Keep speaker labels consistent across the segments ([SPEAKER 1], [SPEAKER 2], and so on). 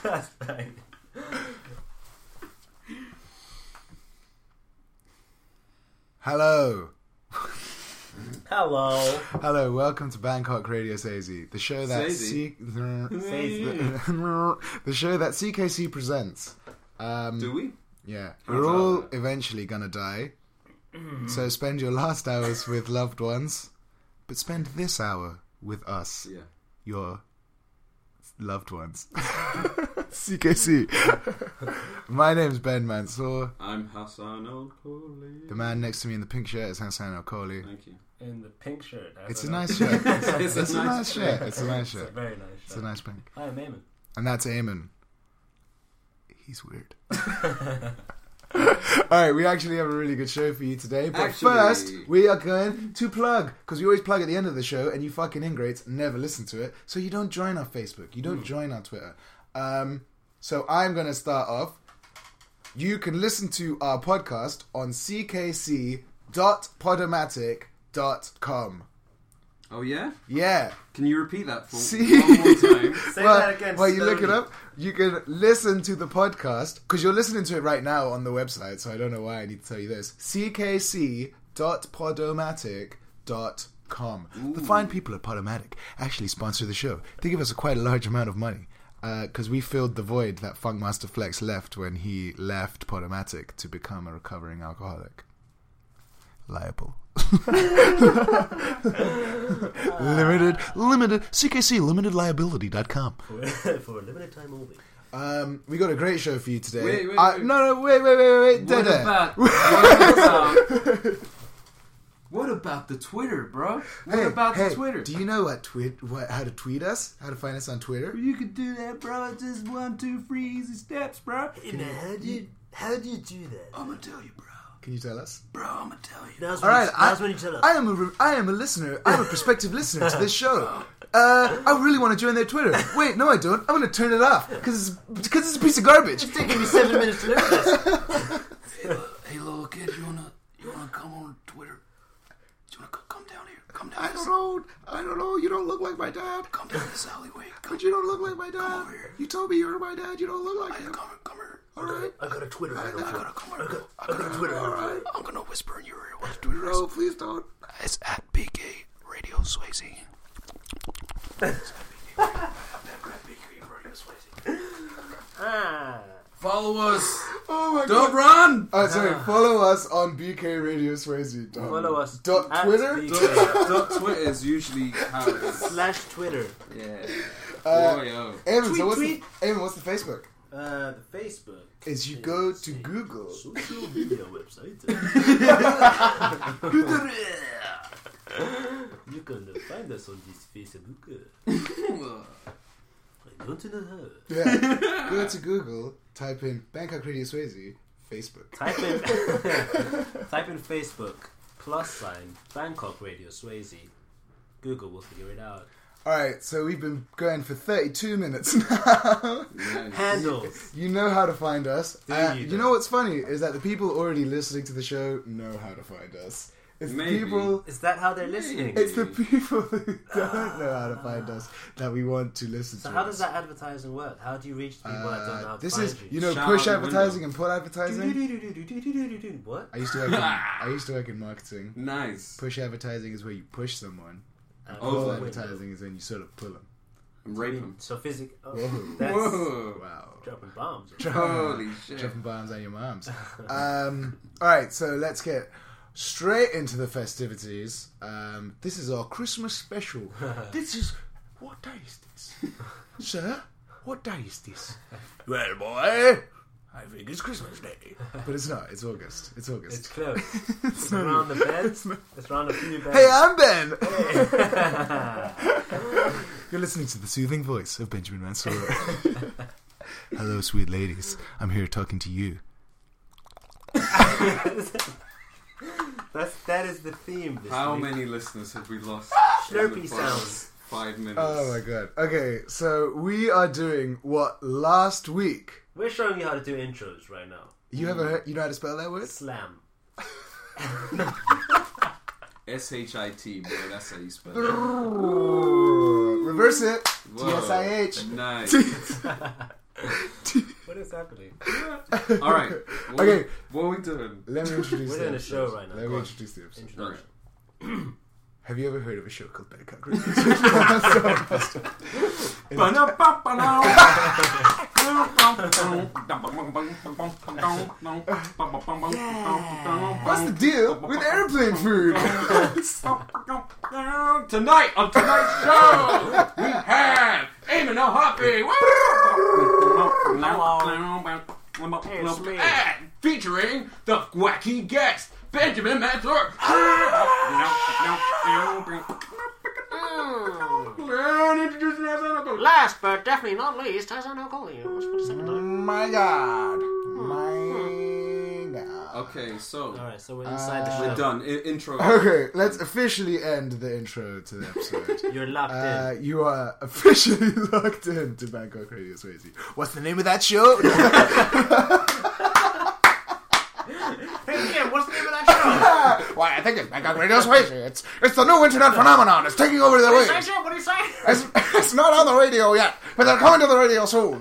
[SPEAKER 1] That's bang.
[SPEAKER 2] Hello.
[SPEAKER 1] Hello.
[SPEAKER 2] Hello, welcome to Bangkok Radio Sazy, the show that the show that CKC presents.
[SPEAKER 3] Do we?
[SPEAKER 2] Yeah,
[SPEAKER 3] How
[SPEAKER 2] we're
[SPEAKER 3] about
[SPEAKER 2] all
[SPEAKER 3] that?
[SPEAKER 2] eventually gonna die. So spend your last hours with loved ones, but spend this hour with us,
[SPEAKER 3] Yeah.
[SPEAKER 2] your loved ones. CKC. My name's Ben Mansour.
[SPEAKER 3] I'm Hassan Al-Kholi.
[SPEAKER 2] The man next to me in the pink shirt is Hassan Al-Kholi.
[SPEAKER 3] Thank you.
[SPEAKER 1] In the pink shirt.
[SPEAKER 2] It's a nice shirt. It's a nice shirt.
[SPEAKER 1] It's a very nice shirt.
[SPEAKER 2] It's a nice pink.
[SPEAKER 1] Hi, I'm Eamon.
[SPEAKER 2] And that's Eamon. He's weird. Alright, we actually have a really good show for you today. But first, we are going to plug. Because we always plug at the end of the show, and you fucking ingrates never listen to it. So you don't join our Facebook. You don't join our Twitter. So I'm going to start off. You can listen to our podcast on ckc.podomatic.com.
[SPEAKER 3] Oh, yeah?
[SPEAKER 2] Yeah.
[SPEAKER 3] Can you repeat that for
[SPEAKER 2] See?
[SPEAKER 3] one more time?
[SPEAKER 1] Say that again.
[SPEAKER 2] While you look it
[SPEAKER 1] slowly.
[SPEAKER 2] up, you can listen to the podcast, because you're listening to it right now on the website, so I don't know why I need to tell you this. ckc.podomatic.com. The fine people at Podomatic actually sponsor the show. They give us quite a large amount of money, because we filled the void that Funkmaster Flex left when he left Podomatic to become a recovering alcoholic. Liable. limited CKC limitedliability.com.
[SPEAKER 1] For a limited time only.
[SPEAKER 2] We got a great show for you today.
[SPEAKER 3] Wait.
[SPEAKER 2] Wait.
[SPEAKER 3] What about the Twitter, bro? What
[SPEAKER 2] Hey,
[SPEAKER 3] about the Twitter?
[SPEAKER 2] Do you know how to tweet us? How to find us on Twitter?
[SPEAKER 3] You could do that, bro. It's just 1, 2, 3 easy steps, bro.
[SPEAKER 1] How do you do that?
[SPEAKER 3] I'm gonna tell you, bro.
[SPEAKER 2] Can you tell us?
[SPEAKER 3] Bro, I'm gonna tell you.
[SPEAKER 1] Now's
[SPEAKER 2] All right,
[SPEAKER 1] when you tell us.
[SPEAKER 2] I am a listener. I'm a prospective listener to this show. I really want to join their Twitter. Wait, no, I don't. I'm going to turn it off because it's a piece of garbage.
[SPEAKER 1] It's taking me 7 minutes to learn this.
[SPEAKER 3] Hey, little kid, you wanna come on Twitter? You wanna come down here? Come down.
[SPEAKER 2] I don't know. You don't look like my dad.
[SPEAKER 3] Come down this alleyway.
[SPEAKER 2] But you don't look like my dad.
[SPEAKER 3] Come over here.
[SPEAKER 2] You told me you were my dad. You don't look like him.
[SPEAKER 3] Come here.
[SPEAKER 2] All right.
[SPEAKER 1] I got a Twitter handle.
[SPEAKER 3] I got
[SPEAKER 1] a Twitter handle.
[SPEAKER 2] All right.
[SPEAKER 3] I'm gonna whisper in your ear what Twitter is.
[SPEAKER 2] No, please don't.
[SPEAKER 3] It's at BK Radio Swayze. Follow us.
[SPEAKER 2] Oh my
[SPEAKER 3] Don't
[SPEAKER 2] god.
[SPEAKER 3] run.
[SPEAKER 2] Oh, sorry. Follow us on BK Radio Swayze.
[SPEAKER 1] Follow us.
[SPEAKER 2] Dot
[SPEAKER 1] at
[SPEAKER 2] Twitter?
[SPEAKER 1] BK.
[SPEAKER 3] Twitter is usually how it is.
[SPEAKER 1] / Twitter.
[SPEAKER 3] Yeah.
[SPEAKER 2] Eamon,
[SPEAKER 1] Tweet.
[SPEAKER 2] What's the Facebook?
[SPEAKER 1] The Facebook
[SPEAKER 2] Is you go to Google.
[SPEAKER 1] social media website. You can find us on this Facebook. I don't know how.
[SPEAKER 2] Yeah. Go to Google, type in Bangkok Radio Swayze, Facebook.
[SPEAKER 1] Type in Facebook + Bangkok Radio Swayze. Google will figure it out.
[SPEAKER 2] Alright, so we've been going for 32 minutes now.
[SPEAKER 1] Handles.
[SPEAKER 2] You know how to find us.
[SPEAKER 1] You
[SPEAKER 2] You know what's funny is that the people already listening to the show know how to find us. It's
[SPEAKER 3] Maybe.
[SPEAKER 2] the people.
[SPEAKER 1] Is that how they're listening?
[SPEAKER 2] It's the people who don't know how to find us that we want to listen
[SPEAKER 1] So
[SPEAKER 2] to
[SPEAKER 1] how
[SPEAKER 2] us.
[SPEAKER 1] does that advertising work? How do you reach the people that don't know how to
[SPEAKER 2] This
[SPEAKER 1] find
[SPEAKER 2] is,
[SPEAKER 1] you?
[SPEAKER 2] you know,
[SPEAKER 3] Shout
[SPEAKER 2] push
[SPEAKER 3] out the
[SPEAKER 2] advertising
[SPEAKER 3] window.
[SPEAKER 2] and pull advertising.
[SPEAKER 1] What?
[SPEAKER 2] I used to work in marketing.
[SPEAKER 3] Nice.
[SPEAKER 2] Push advertising is where you push someone.
[SPEAKER 3] Oh,
[SPEAKER 2] Pull
[SPEAKER 3] window.
[SPEAKER 2] advertising is when you sort of pull them.
[SPEAKER 3] Rape him.
[SPEAKER 1] So physical. Oh,
[SPEAKER 2] Whoa.
[SPEAKER 1] that's
[SPEAKER 3] Whoa.
[SPEAKER 2] Wow.
[SPEAKER 1] dropping bombs.
[SPEAKER 3] Holy shit.
[SPEAKER 2] Dropping bombs on your moms. Alright, so let's get straight into the festivities. This is our Christmas special. This is... What day is this? Sir? What day is this? Well, boy, I think it's Christmas Day. But it's not. It's August. It's August.
[SPEAKER 1] It's close. It's around the beds. It's around a few beds.
[SPEAKER 2] Hey, I'm Ben! You're listening to the soothing voice of Benjamin Mansour. Hello, sweet ladies. I'm here talking to you.
[SPEAKER 1] That is the theme. This
[SPEAKER 3] How
[SPEAKER 1] week.
[SPEAKER 3] many listeners have we lost?
[SPEAKER 1] Slurpee
[SPEAKER 3] in the
[SPEAKER 1] sounds.
[SPEAKER 3] 5 minutes.
[SPEAKER 2] Oh my god. Okay, so we are doing what last week.
[SPEAKER 1] We're showing you how to do intros right now.
[SPEAKER 2] You ever heard? You know how to spell that word?
[SPEAKER 1] Slam.
[SPEAKER 3] S-H-I-T, bro. That's how you spell it.
[SPEAKER 2] Reverse it.
[SPEAKER 3] Whoa.
[SPEAKER 2] T-S-I-H.
[SPEAKER 3] Nice.
[SPEAKER 1] What is happening?
[SPEAKER 3] All right.
[SPEAKER 2] Okay.
[SPEAKER 3] What are we doing?
[SPEAKER 2] Let me introduce
[SPEAKER 1] We're
[SPEAKER 2] the
[SPEAKER 1] doing a
[SPEAKER 2] episode.
[SPEAKER 1] show right now.
[SPEAKER 2] Let
[SPEAKER 1] Go
[SPEAKER 2] me
[SPEAKER 1] on.
[SPEAKER 2] introduce the episode.
[SPEAKER 1] Introduction.
[SPEAKER 2] Have you ever heard of a show called Bangkok Radio? What's the deal with airplane food?
[SPEAKER 3] Tonight on tonight's show, we have Eamon O'Hoppy.
[SPEAKER 1] It's me.
[SPEAKER 3] And featuring the wacky guest, Benjamin Mansur. And introducing us on the
[SPEAKER 1] Last but definitely not least, as an uncle Leos.
[SPEAKER 2] My God. My God.
[SPEAKER 3] Okay, so
[SPEAKER 1] Alright, so we're inside the show.
[SPEAKER 3] we're done. Intro.
[SPEAKER 2] Okay, let's officially end the intro to the episode.
[SPEAKER 1] You're locked in.
[SPEAKER 2] You are officially locked in to Bangkok Radio Swayze. What's the name of that show?
[SPEAKER 1] Hey Jim, what's the name of that show?
[SPEAKER 2] Why, I think it's Bangkok Radio Swayze. It's the new internet phenomenon. It's taking over the
[SPEAKER 1] What do you
[SPEAKER 2] waves.
[SPEAKER 1] say, Jim? What do you say?
[SPEAKER 2] It's not on the radio yet, but they're coming to the radio soon.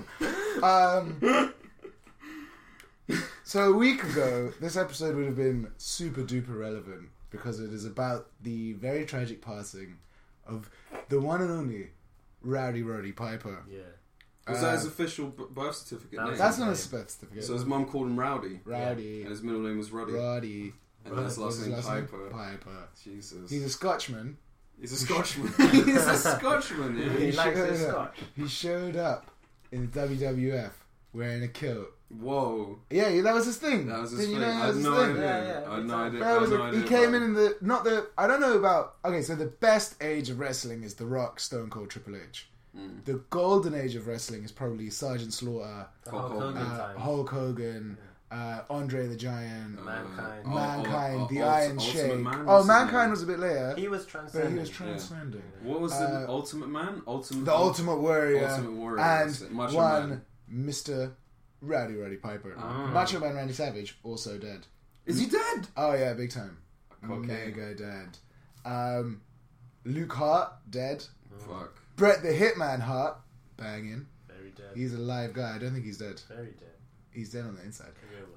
[SPEAKER 2] So a week ago, this episode would have been super duper relevant because it is about the very tragic passing of the one and only Rowdy Roddy Piper.
[SPEAKER 1] Yeah.
[SPEAKER 3] Was that his official birth certificate name?
[SPEAKER 2] That's not his birth certificate.
[SPEAKER 3] So his mum called him Rowdy.
[SPEAKER 2] Rowdy.
[SPEAKER 3] And his middle name was Roddy.
[SPEAKER 2] Roddy.
[SPEAKER 3] And his last name Piper.
[SPEAKER 2] Piper.
[SPEAKER 3] Jesus.
[SPEAKER 2] He's a Scotsman.
[SPEAKER 3] He's a Scotsman. He's a Scotsman, yeah.
[SPEAKER 1] He likes his
[SPEAKER 2] showed up.
[SPEAKER 1] scotch.
[SPEAKER 2] He showed up in the WWF wearing a kilt.
[SPEAKER 3] Whoa.
[SPEAKER 2] Yeah, that was his thing.
[SPEAKER 3] That was his
[SPEAKER 2] Didn't you
[SPEAKER 3] thing.
[SPEAKER 2] know
[SPEAKER 3] I
[SPEAKER 2] that
[SPEAKER 3] had
[SPEAKER 2] was
[SPEAKER 3] no
[SPEAKER 2] his thing?
[SPEAKER 3] idea.
[SPEAKER 1] Yeah,
[SPEAKER 3] I had no idea.
[SPEAKER 2] That
[SPEAKER 3] I
[SPEAKER 2] was
[SPEAKER 3] had no
[SPEAKER 2] he
[SPEAKER 3] idea
[SPEAKER 2] came
[SPEAKER 3] about
[SPEAKER 2] in the I don't know about, okay, so the best age of wrestling is The Rock, Stone Cold, Triple H. The golden age of wrestling is probably Sergeant Slaughter,
[SPEAKER 1] The Hulk Hogan times.
[SPEAKER 2] Hulk Hogan, Andre the Giant,
[SPEAKER 1] Mankind.
[SPEAKER 2] Mankind, the
[SPEAKER 3] Ultimate
[SPEAKER 2] Iron Sheik.
[SPEAKER 3] Man,
[SPEAKER 2] Oh,
[SPEAKER 3] what's his
[SPEAKER 2] Mankind
[SPEAKER 3] name?
[SPEAKER 2] was a bit later,
[SPEAKER 1] He was
[SPEAKER 2] but
[SPEAKER 1] transcending.
[SPEAKER 2] he was transcending.
[SPEAKER 3] What was the Ultimate Man?
[SPEAKER 2] The Ultimate Warrior,
[SPEAKER 3] Ultimate Warrior,
[SPEAKER 2] and
[SPEAKER 3] that's it. Macho
[SPEAKER 2] one
[SPEAKER 3] Man.
[SPEAKER 2] Mr. Rowdy Roddy Piper. Macho Man Randy Savage, also dead.
[SPEAKER 3] Is he dead?
[SPEAKER 2] Oh yeah, big time.
[SPEAKER 3] Okay.
[SPEAKER 2] Mega dead. Luke Hart, dead.
[SPEAKER 3] Fuck.
[SPEAKER 2] Bret the Hitman Hart, banging.
[SPEAKER 1] Very dead.
[SPEAKER 2] He's a live guy. I don't think he's dead.
[SPEAKER 1] Very dead.
[SPEAKER 2] He's dead on the inside.
[SPEAKER 1] Career-wise.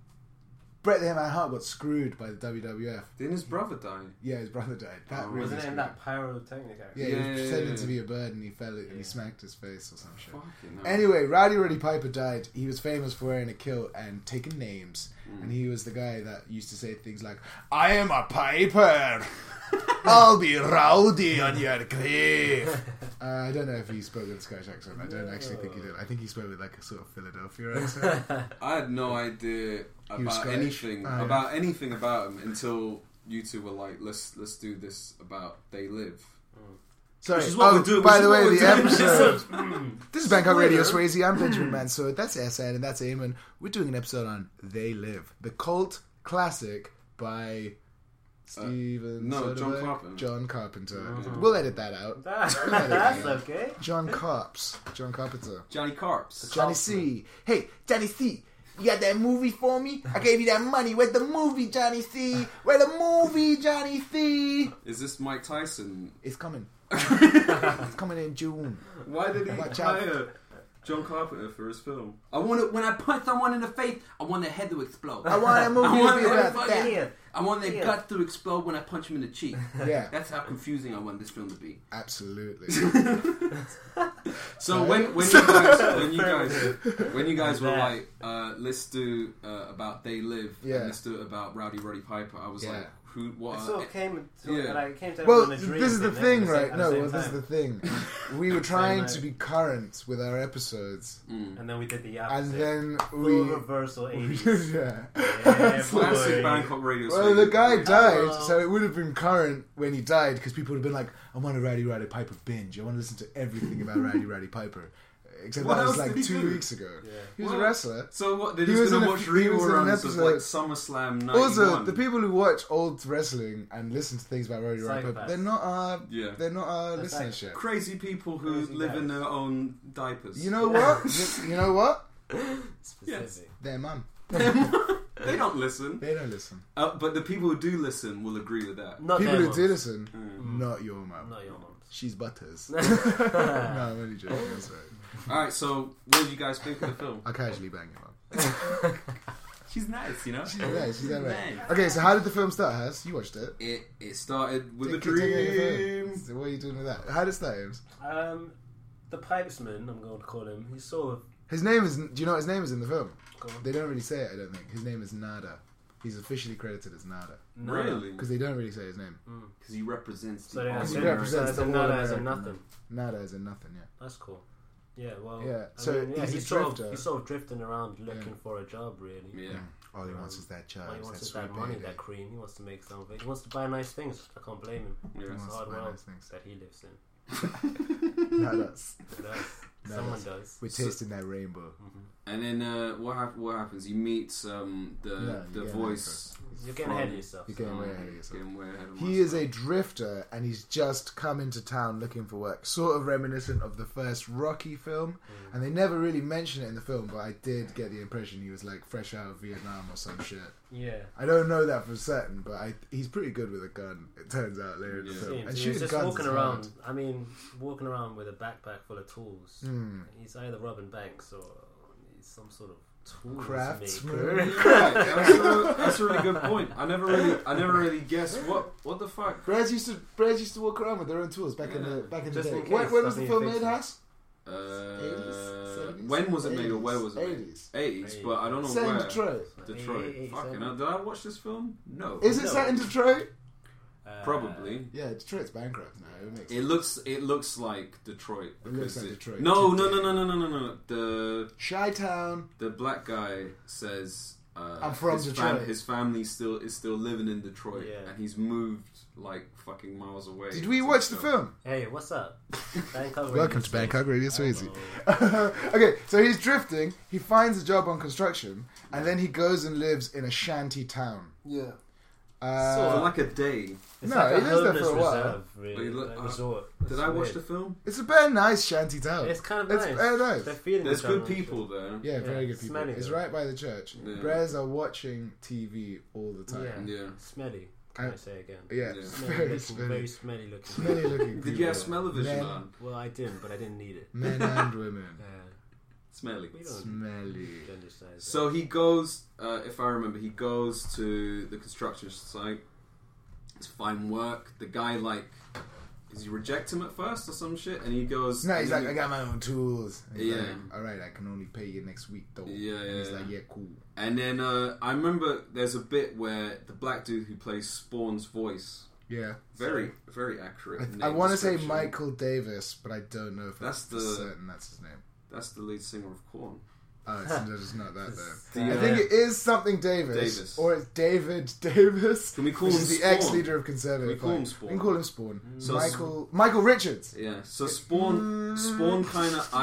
[SPEAKER 2] Bret the Hitman Hart got screwed by the WWF.
[SPEAKER 3] Didn't his brother die?
[SPEAKER 2] Yeah, his brother died. That really
[SPEAKER 1] Wasn't it in
[SPEAKER 2] screwed
[SPEAKER 1] that
[SPEAKER 2] him.
[SPEAKER 1] pyrotechnic accident?
[SPEAKER 2] Yeah, he was
[SPEAKER 3] Yeah,
[SPEAKER 2] pretending
[SPEAKER 3] yeah.
[SPEAKER 2] to be a bird and he fell and he smacked his face or some shit.
[SPEAKER 3] Fucking hell.
[SPEAKER 2] Anyway, Rowdy Roddy Piper died. He was famous for wearing a kilt and taking names. And he was the guy that used to say things like, I am a piper. I'll be rowdy on your grave. I don't know if he spoke with a Scottish accent. I don't actually think he did. I think he spoke with like a sort of Philadelphia accent.
[SPEAKER 3] I had no idea
[SPEAKER 2] He was
[SPEAKER 3] about
[SPEAKER 2] Scottish.
[SPEAKER 3] anything about him until you two were like, let's do this about They Live.
[SPEAKER 2] Sorry.
[SPEAKER 3] Which is what we're doing.
[SPEAKER 2] By
[SPEAKER 3] Which
[SPEAKER 2] the
[SPEAKER 3] is
[SPEAKER 2] way,
[SPEAKER 3] what
[SPEAKER 2] the
[SPEAKER 3] we're doing.
[SPEAKER 2] episode. This is Bangkok Radio Swayze. I'm Benjamin Mansour. That's Asad and that's Eamon. We're doing an episode on They Live, the cult classic by Steven
[SPEAKER 3] no, John
[SPEAKER 2] Soderbergh?
[SPEAKER 3] Carpenter.
[SPEAKER 2] John Carpenter. We'll edit that out.
[SPEAKER 1] That's okay.
[SPEAKER 2] John Carps. John Carpenter.
[SPEAKER 3] Johnny Carps.
[SPEAKER 2] Johnny C. Hey, Johnny C. You got that movie for me? I gave you that money. Where's the movie, Johnny C? Where's the movie, Johnny C?
[SPEAKER 3] Is this Mike Tyson?
[SPEAKER 2] It's coming. It's coming in June.
[SPEAKER 3] Why did he
[SPEAKER 2] Watch out.
[SPEAKER 3] hire John Carpenter for his film?
[SPEAKER 4] I want to, when I punch someone in the face, I want their head to explode.
[SPEAKER 2] I want a movie
[SPEAKER 4] I want
[SPEAKER 2] to be
[SPEAKER 4] their
[SPEAKER 2] about
[SPEAKER 4] fucking-
[SPEAKER 2] that.
[SPEAKER 4] I want their
[SPEAKER 1] Yeah.
[SPEAKER 4] guts to explode when I punch them in the cheek.
[SPEAKER 2] Yeah,
[SPEAKER 4] That's how confusing I want this film to be.
[SPEAKER 2] absolutely.
[SPEAKER 3] So when you guys were like, let's do about They Live,
[SPEAKER 2] Yeah.
[SPEAKER 3] and let's do it about Rowdy Roddy Piper, I was
[SPEAKER 2] Yeah.
[SPEAKER 3] like, who? What?
[SPEAKER 1] It sort of came to,
[SPEAKER 3] Yeah.
[SPEAKER 1] like, it came to
[SPEAKER 2] Well,
[SPEAKER 1] everyone in a dream.
[SPEAKER 2] this is the
[SPEAKER 1] didn't it?
[SPEAKER 2] thing,
[SPEAKER 1] At the
[SPEAKER 2] right?
[SPEAKER 1] same-
[SPEAKER 2] No,
[SPEAKER 1] at the
[SPEAKER 2] well,
[SPEAKER 1] same
[SPEAKER 2] this is the
[SPEAKER 1] time.
[SPEAKER 2] thing. We were trying
[SPEAKER 1] night.
[SPEAKER 2] to be current with our episodes,
[SPEAKER 1] And then we did the
[SPEAKER 2] and
[SPEAKER 1] opposite.
[SPEAKER 2] then
[SPEAKER 1] Full
[SPEAKER 2] we.
[SPEAKER 1] reversal 80s.
[SPEAKER 2] Yeah.
[SPEAKER 1] Yeah,
[SPEAKER 3] Classic
[SPEAKER 1] boy.
[SPEAKER 3] Bangkok Radio.
[SPEAKER 2] Well, the
[SPEAKER 3] Swayze.
[SPEAKER 2] guy died,
[SPEAKER 1] Hello.
[SPEAKER 2] so it would have been current when he died because people would have been like, I want a Rowdy Roddy Piper binge. I want to listen to everything about Rowdy Roddy Piper. Except
[SPEAKER 3] What
[SPEAKER 2] that was
[SPEAKER 3] else
[SPEAKER 2] like
[SPEAKER 3] did he
[SPEAKER 2] 2
[SPEAKER 3] do?
[SPEAKER 2] weeks ago.
[SPEAKER 1] Yeah.
[SPEAKER 2] He was a
[SPEAKER 3] What?
[SPEAKER 2] wrestler.
[SPEAKER 3] So what? They're
[SPEAKER 2] He
[SPEAKER 3] just
[SPEAKER 2] was
[SPEAKER 3] gonna
[SPEAKER 2] in a-
[SPEAKER 3] watch
[SPEAKER 2] he was in an
[SPEAKER 3] reruns of
[SPEAKER 2] episode-
[SPEAKER 3] like SummerSlam '91.
[SPEAKER 2] Also, the people who watch old wrestling and listen to things about Rowdy Roddy Piper,
[SPEAKER 1] Psychopaths.
[SPEAKER 2] they're not our,
[SPEAKER 3] Yeah.
[SPEAKER 2] they're not our
[SPEAKER 1] That's
[SPEAKER 2] listenership.
[SPEAKER 3] Crazy people who
[SPEAKER 1] Crazy
[SPEAKER 3] live in
[SPEAKER 1] guys.
[SPEAKER 3] their own diapers.
[SPEAKER 2] You know what? You know what?
[SPEAKER 1] Specific.
[SPEAKER 2] Their mum.
[SPEAKER 3] They don't listen.
[SPEAKER 2] They don't listen.
[SPEAKER 3] But the people who do listen will agree with that.
[SPEAKER 1] Not
[SPEAKER 2] People
[SPEAKER 1] their
[SPEAKER 2] who do
[SPEAKER 1] mums.
[SPEAKER 2] listen, not your mum.
[SPEAKER 1] Not your mums.
[SPEAKER 2] She's butters. No, I'm only joking. I'm sorry.
[SPEAKER 3] Alright, so what did you guys think of the film?
[SPEAKER 2] I casually bang him up.
[SPEAKER 4] She's nice, you know.
[SPEAKER 2] She's nice. She's that right.
[SPEAKER 4] Nice.
[SPEAKER 2] Okay, so how did the film start, Has? You watched it.
[SPEAKER 3] It started with a
[SPEAKER 2] Take it
[SPEAKER 3] dream.
[SPEAKER 2] So what are you doing with that? How did it start, James?
[SPEAKER 1] The Pipesman, I'm going to call him. He's sort of.
[SPEAKER 2] His name is... Do you know what his name is in the film?
[SPEAKER 1] Go on.
[SPEAKER 2] They don't really say it, I don't think. His name is Nada. He's officially credited as Nada.
[SPEAKER 1] No.
[SPEAKER 3] Really?
[SPEAKER 2] Because they don't really say his name.
[SPEAKER 3] Because he represents
[SPEAKER 1] So
[SPEAKER 3] the
[SPEAKER 1] yeah,
[SPEAKER 2] He
[SPEAKER 1] so
[SPEAKER 2] represents
[SPEAKER 1] so
[SPEAKER 2] the
[SPEAKER 1] nada
[SPEAKER 2] whole
[SPEAKER 1] as a
[SPEAKER 2] American-
[SPEAKER 1] nothing.
[SPEAKER 2] Nada is in nothing, yeah.
[SPEAKER 1] That's cool. Yeah, well.
[SPEAKER 2] Yeah,
[SPEAKER 1] I
[SPEAKER 2] so
[SPEAKER 1] mean, yeah,
[SPEAKER 2] he's a
[SPEAKER 1] sort
[SPEAKER 2] drifter.
[SPEAKER 1] He's sort of drifting around looking for a job, really.
[SPEAKER 3] Yeah.
[SPEAKER 2] All he wants is that job.
[SPEAKER 1] All he wants
[SPEAKER 2] that
[SPEAKER 1] is that
[SPEAKER 2] sweet
[SPEAKER 1] money,
[SPEAKER 2] baby.
[SPEAKER 1] that cream. He wants to make something. He wants to buy nice things. I can't blame him.
[SPEAKER 3] Yeah.
[SPEAKER 1] It's
[SPEAKER 2] wants
[SPEAKER 1] a
[SPEAKER 2] to
[SPEAKER 1] hard
[SPEAKER 2] buy
[SPEAKER 1] world
[SPEAKER 2] nice things.
[SPEAKER 1] that he lives in.
[SPEAKER 2] Not us.
[SPEAKER 1] It does.
[SPEAKER 2] No,
[SPEAKER 1] Someone
[SPEAKER 2] that's-
[SPEAKER 1] does.
[SPEAKER 2] We're tasting that rainbow.
[SPEAKER 3] And then what happens? He meets the voice.
[SPEAKER 1] You're getting ahead of yourself.
[SPEAKER 2] You're getting way ahead of yourself.
[SPEAKER 3] Getting way ahead of
[SPEAKER 2] He is a drifter and he's just come into town looking for work. Sort of reminiscent of the first Rocky film. And they never really mention it in the film, but I did get the impression he was like fresh out of Vietnam or some shit.
[SPEAKER 1] Yeah.
[SPEAKER 2] I don't know that for certain, but he's pretty good with a gun, it turns out later in the
[SPEAKER 3] Yeah.
[SPEAKER 2] film.
[SPEAKER 1] Seems.
[SPEAKER 2] And
[SPEAKER 1] He's
[SPEAKER 2] shooting
[SPEAKER 1] just
[SPEAKER 2] guns
[SPEAKER 1] walking
[SPEAKER 2] is
[SPEAKER 1] around.
[SPEAKER 2] hard.
[SPEAKER 1] I mean, walking around with a backpack full of tools.
[SPEAKER 2] Hmm.
[SPEAKER 1] He's either robbing banks or he's some sort of tool
[SPEAKER 2] Craftsman.
[SPEAKER 1] maker.
[SPEAKER 3] Right, that's a really good point. I never really guessed what the fuck.
[SPEAKER 2] Breds used to walk around with their own tools back in the
[SPEAKER 1] Just
[SPEAKER 2] day.
[SPEAKER 1] in case
[SPEAKER 2] When was the
[SPEAKER 1] nothing
[SPEAKER 2] film made,
[SPEAKER 1] fixes.
[SPEAKER 2] Has?
[SPEAKER 3] 80s? When was it made or where was it made?
[SPEAKER 2] 80s.
[SPEAKER 3] 80s, but I don't know
[SPEAKER 2] Set in
[SPEAKER 3] where.
[SPEAKER 2] Detroit.
[SPEAKER 3] Detroit.
[SPEAKER 1] 87.
[SPEAKER 3] Fucking hell. Did I watch this film? No.
[SPEAKER 2] Is it
[SPEAKER 1] No.
[SPEAKER 2] set in Detroit?
[SPEAKER 3] Probably.
[SPEAKER 2] Yeah, Detroit's bankrupt now. It makes
[SPEAKER 3] It looks like Detroit.
[SPEAKER 2] It looks
[SPEAKER 3] because
[SPEAKER 2] like Detroit.
[SPEAKER 3] No. The
[SPEAKER 2] Chi-Town.
[SPEAKER 3] black guy says
[SPEAKER 2] I'm from Detroit.
[SPEAKER 3] His family is still living in Detroit,
[SPEAKER 1] Yeah.
[SPEAKER 3] and he's moved like fucking miles away.
[SPEAKER 2] Did we
[SPEAKER 3] to
[SPEAKER 2] watch the
[SPEAKER 3] himself.
[SPEAKER 2] film?
[SPEAKER 1] Hey, what's up? Bangkok
[SPEAKER 2] Welcome
[SPEAKER 1] Radio
[SPEAKER 2] to Bangkok Radio Swayze.
[SPEAKER 1] Hello.
[SPEAKER 2] Okay, so he's drifting. He finds a job on construction, and then he goes and lives in a shanty town.
[SPEAKER 4] Yeah.
[SPEAKER 3] For like a day.
[SPEAKER 1] It's
[SPEAKER 2] No,
[SPEAKER 1] like
[SPEAKER 2] he
[SPEAKER 1] a
[SPEAKER 2] lives there
[SPEAKER 1] homeless
[SPEAKER 2] for a while.
[SPEAKER 1] reserve,
[SPEAKER 3] But
[SPEAKER 1] really.
[SPEAKER 3] he look-
[SPEAKER 1] Like resort.
[SPEAKER 3] Did
[SPEAKER 1] It's
[SPEAKER 3] I watch
[SPEAKER 1] weird.
[SPEAKER 3] the film?
[SPEAKER 2] It's a very nice shanty town.
[SPEAKER 1] It's kind of
[SPEAKER 2] It's
[SPEAKER 1] nice.
[SPEAKER 2] very nice.
[SPEAKER 1] They're feeding
[SPEAKER 3] There's
[SPEAKER 1] each other
[SPEAKER 3] good
[SPEAKER 1] and
[SPEAKER 3] people there.
[SPEAKER 2] Yeah, very
[SPEAKER 1] Yeah,
[SPEAKER 2] good people.
[SPEAKER 1] smelly
[SPEAKER 2] It's
[SPEAKER 1] though.
[SPEAKER 2] right by the church.
[SPEAKER 3] Yeah.
[SPEAKER 2] Brez are watching TV all the
[SPEAKER 1] shit.
[SPEAKER 2] time.
[SPEAKER 1] Yeah.
[SPEAKER 3] Yeah.
[SPEAKER 1] Smelly. Can I say again?
[SPEAKER 2] Yeah,
[SPEAKER 3] Yeah.
[SPEAKER 1] Smelly
[SPEAKER 2] very
[SPEAKER 1] looking,
[SPEAKER 2] smelly.
[SPEAKER 1] very smelly looking.
[SPEAKER 2] Smelly looking
[SPEAKER 3] Did you
[SPEAKER 2] people.
[SPEAKER 3] have smell-o-vision
[SPEAKER 2] Men.
[SPEAKER 3] on?
[SPEAKER 1] Well, I didn't, but I didn't need it.
[SPEAKER 2] Men and women.
[SPEAKER 3] Smelly.
[SPEAKER 1] We don't
[SPEAKER 2] Smelly.
[SPEAKER 1] understand that.
[SPEAKER 3] So he goes, if I remember, he goes to the construction site to find work. The guy, like, does he reject him at first or some shit? And he goes...
[SPEAKER 2] No, he's
[SPEAKER 3] and
[SPEAKER 2] like, I got my own tools. And he's
[SPEAKER 3] Yeah.
[SPEAKER 2] like, alright, I can only pay you next week though.
[SPEAKER 3] Yeah,
[SPEAKER 2] And he's
[SPEAKER 3] yeah.
[SPEAKER 2] like, yeah, cool.
[SPEAKER 3] And then I remember there's a bit where the black dude who plays Spawn's voice,
[SPEAKER 2] Yeah.
[SPEAKER 3] very accurate.
[SPEAKER 2] I
[SPEAKER 3] name
[SPEAKER 2] want to say
[SPEAKER 3] description.
[SPEAKER 2] Michael Davis, but I don't know if
[SPEAKER 3] That's
[SPEAKER 2] that's
[SPEAKER 3] the-
[SPEAKER 2] certain that's his name.
[SPEAKER 3] That's the lead singer of Korn.
[SPEAKER 2] Oh, it's not that though.
[SPEAKER 3] The,
[SPEAKER 2] I think it is something Davis,
[SPEAKER 3] Davis.
[SPEAKER 2] or it's David Davis.
[SPEAKER 3] Can we call
[SPEAKER 2] which
[SPEAKER 3] him
[SPEAKER 2] is the
[SPEAKER 3] Spawn?
[SPEAKER 2] ex-leader of Conservative.
[SPEAKER 3] Can we call him
[SPEAKER 2] Party.
[SPEAKER 3] Spawn?
[SPEAKER 2] We can call him Spawn.
[SPEAKER 3] So
[SPEAKER 2] Michael Richards.
[SPEAKER 3] Yeah, so Spawn kind of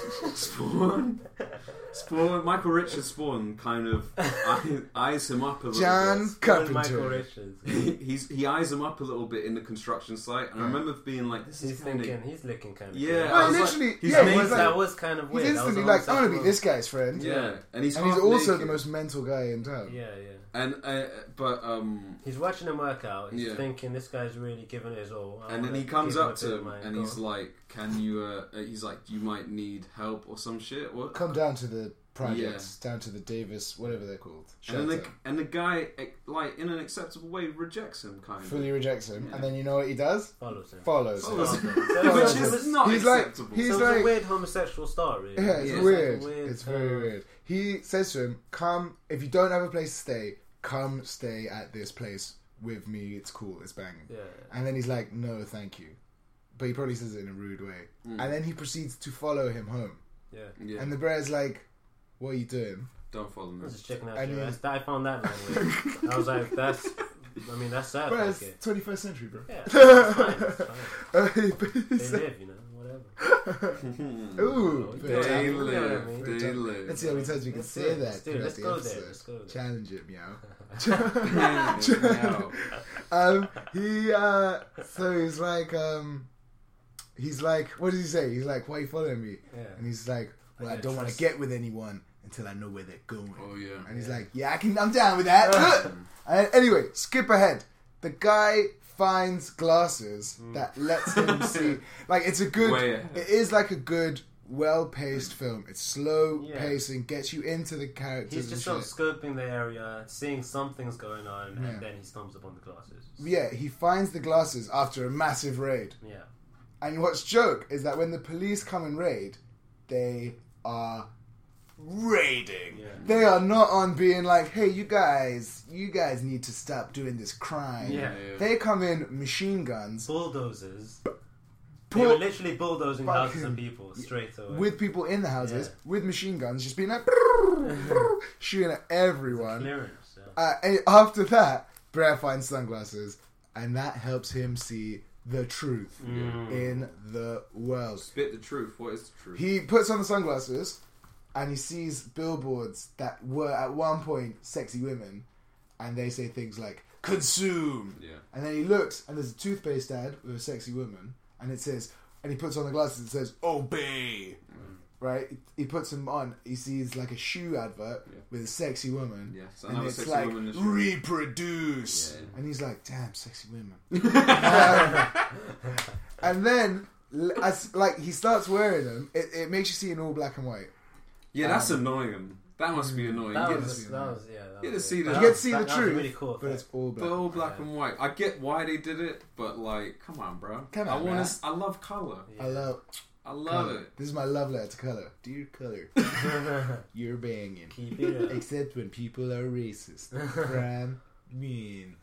[SPEAKER 3] Michael Richards Spawn kind of eyes him up a little
[SPEAKER 2] John
[SPEAKER 3] bit.
[SPEAKER 1] Michael
[SPEAKER 2] Carpenter.
[SPEAKER 1] Richards.
[SPEAKER 3] He eyes him up a little bit in the construction site, and I remember being like, "This
[SPEAKER 1] He's
[SPEAKER 3] is kind
[SPEAKER 1] thinking,
[SPEAKER 3] of
[SPEAKER 1] he's looking kind of.
[SPEAKER 3] yeah."
[SPEAKER 2] Well,
[SPEAKER 3] I was
[SPEAKER 2] literally,
[SPEAKER 3] like, he's
[SPEAKER 2] yeah,
[SPEAKER 3] made
[SPEAKER 2] he's like-
[SPEAKER 1] that was kind of
[SPEAKER 2] He's
[SPEAKER 1] weird.
[SPEAKER 2] instantly
[SPEAKER 1] That was
[SPEAKER 2] like, I want to be
[SPEAKER 1] homosexual.
[SPEAKER 2] this guy's friend.
[SPEAKER 3] yeah, and he's
[SPEAKER 2] And he's
[SPEAKER 3] half
[SPEAKER 2] also
[SPEAKER 3] naked.
[SPEAKER 2] the most mental guy in town.
[SPEAKER 1] Yeah.
[SPEAKER 3] and but
[SPEAKER 1] He's watching him work out. He's
[SPEAKER 3] Yeah.
[SPEAKER 1] thinking this guy's really giving it his all. I
[SPEAKER 3] and then
[SPEAKER 1] wanna
[SPEAKER 3] he comes
[SPEAKER 1] give
[SPEAKER 3] up
[SPEAKER 1] a bit
[SPEAKER 3] to
[SPEAKER 1] of
[SPEAKER 3] him
[SPEAKER 1] mine.
[SPEAKER 3] and
[SPEAKER 1] Go
[SPEAKER 3] he's
[SPEAKER 1] on.
[SPEAKER 3] like, "Can you?" He's like, "You might need help or some shit." What?
[SPEAKER 2] Come down to the projects, down to the Davis, whatever they're called.
[SPEAKER 3] And then
[SPEAKER 2] Shelter.
[SPEAKER 3] the guy, like in an acceptable way, rejects him kind of.
[SPEAKER 2] Fully rejects him,
[SPEAKER 3] Yeah.
[SPEAKER 2] and then you know what he does?
[SPEAKER 1] follows him.
[SPEAKER 2] Follows
[SPEAKER 3] Follows
[SPEAKER 2] him.
[SPEAKER 3] him.
[SPEAKER 2] Follows
[SPEAKER 3] Which
[SPEAKER 2] him.
[SPEAKER 3] is not
[SPEAKER 2] He's like-
[SPEAKER 3] acceptable.
[SPEAKER 2] he's
[SPEAKER 1] So
[SPEAKER 2] like-
[SPEAKER 1] it's a weird homosexual start, really.
[SPEAKER 2] Yeah, it's
[SPEAKER 3] Yeah.
[SPEAKER 2] weird.
[SPEAKER 1] like a weird
[SPEAKER 2] It's
[SPEAKER 1] kind
[SPEAKER 2] very
[SPEAKER 1] of-
[SPEAKER 2] weird. He says to him, "Come, if you don't have a place to stay, come stay at this place with me. It's cool. It's banging."
[SPEAKER 1] Yeah.
[SPEAKER 2] And then he's like, "No, thank you," but he probably says it in a rude way.
[SPEAKER 3] Mm.
[SPEAKER 2] And then he proceeds to follow him home.
[SPEAKER 1] Yeah.
[SPEAKER 3] Yeah,
[SPEAKER 2] And the bear's like, "What are you doing?"
[SPEAKER 3] don't follow me.
[SPEAKER 1] I was just checking out
[SPEAKER 2] And
[SPEAKER 1] your
[SPEAKER 2] he-
[SPEAKER 1] ass. I found that man weird. I was like, that's sad.
[SPEAKER 2] Bro,
[SPEAKER 1] Like
[SPEAKER 2] it's
[SPEAKER 1] it.
[SPEAKER 2] 21st century, bro.
[SPEAKER 1] Yeah, it's fine. It's fine. They live, you know, whatever.
[SPEAKER 2] Ooh,
[SPEAKER 1] They
[SPEAKER 2] very
[SPEAKER 3] They
[SPEAKER 2] tough.
[SPEAKER 3] live.
[SPEAKER 2] Very
[SPEAKER 3] They
[SPEAKER 2] tough.
[SPEAKER 3] live.
[SPEAKER 2] Let's see how many times we can
[SPEAKER 1] Let's
[SPEAKER 2] say
[SPEAKER 1] do it.
[SPEAKER 2] that.
[SPEAKER 1] Let's do it.
[SPEAKER 2] throughout
[SPEAKER 1] Let's
[SPEAKER 2] the
[SPEAKER 1] go there.
[SPEAKER 2] episode.
[SPEAKER 1] Let's go there.
[SPEAKER 2] Challenge it, meow. So he's like, what does he say? He's like, "Why are you following me?"
[SPEAKER 1] Yeah.
[SPEAKER 2] And he's like, "Well, I
[SPEAKER 1] get
[SPEAKER 2] don't want to
[SPEAKER 1] trust.
[SPEAKER 2] get with anyone until I know where they're going."
[SPEAKER 3] Oh yeah.
[SPEAKER 2] And he's like, "Yeah, I'm down with that." And anyway, skip ahead. The guy finds glasses that lets him see. Like, it's a good.
[SPEAKER 3] Way ahead.
[SPEAKER 2] It is like a good well-paced film. It's slow
[SPEAKER 1] Yeah.
[SPEAKER 2] pacing, gets you into the characters.
[SPEAKER 1] He's just
[SPEAKER 2] and
[SPEAKER 1] sort of
[SPEAKER 2] shit.
[SPEAKER 1] scoping the area, seeing something's going on,
[SPEAKER 2] Yeah.
[SPEAKER 1] and then he stumbles upon the glasses.
[SPEAKER 2] Yeah, he finds the glasses after a massive raid.
[SPEAKER 1] Yeah.
[SPEAKER 2] And what's joke is that when the police come and raid, they are raiding.
[SPEAKER 1] Yeah.
[SPEAKER 2] They are not on being like, hey, you guys need to stop doing this crime.
[SPEAKER 1] Yeah.
[SPEAKER 2] They come in machine guns
[SPEAKER 1] Bulldozers.
[SPEAKER 2] Pull-
[SPEAKER 1] They were literally bulldozing houses
[SPEAKER 2] Fucking-
[SPEAKER 1] and people straight away.
[SPEAKER 2] with people in the houses
[SPEAKER 1] Yeah.
[SPEAKER 2] with machine guns, just being like shooting at everyone.
[SPEAKER 1] Clearance. Yeah.
[SPEAKER 2] And after that, Brer finds sunglasses, and that helps him see the truth in the world.
[SPEAKER 3] Spit the truth. What is the truth?
[SPEAKER 2] He puts on the sunglasses, and he sees billboards that were at one point sexy women, and they say things like "consume."
[SPEAKER 3] Yeah.
[SPEAKER 2] And then he looks, and there's a toothpaste ad with a sexy woman, and it says, and he puts on the glasses, and it says "obey." Right? He puts them on. He sees like a shoe advert with a sexy woman,
[SPEAKER 3] Yeah. So
[SPEAKER 2] and
[SPEAKER 3] another
[SPEAKER 2] it's
[SPEAKER 3] sexy
[SPEAKER 2] like
[SPEAKER 3] woman in the show.
[SPEAKER 2] reproduce.
[SPEAKER 3] Yeah.
[SPEAKER 2] And he's like, "Damn, sexy women." And then, as like he starts wearing them, it makes you see in all black and white.
[SPEAKER 3] Yeah, that's annoying. That must be annoying.
[SPEAKER 1] That
[SPEAKER 3] You
[SPEAKER 1] was,
[SPEAKER 3] get
[SPEAKER 1] that was, yeah. That
[SPEAKER 3] get to
[SPEAKER 1] was
[SPEAKER 3] see
[SPEAKER 1] it.
[SPEAKER 3] the-
[SPEAKER 1] That
[SPEAKER 3] You
[SPEAKER 2] get
[SPEAKER 1] was-
[SPEAKER 2] to see the
[SPEAKER 1] that was
[SPEAKER 2] truth,
[SPEAKER 1] really cool.
[SPEAKER 2] but it's all black.
[SPEAKER 3] But all black and white. I get why they did it, but like, come on, bro.
[SPEAKER 2] Come
[SPEAKER 3] I
[SPEAKER 2] on,
[SPEAKER 3] want
[SPEAKER 2] man.
[SPEAKER 3] to. I love color.
[SPEAKER 2] I love
[SPEAKER 3] Color.
[SPEAKER 2] it. This is my love letter to color. Dear color, you're banging.
[SPEAKER 1] Keep it up.
[SPEAKER 2] Except when people are racist. Fran mean.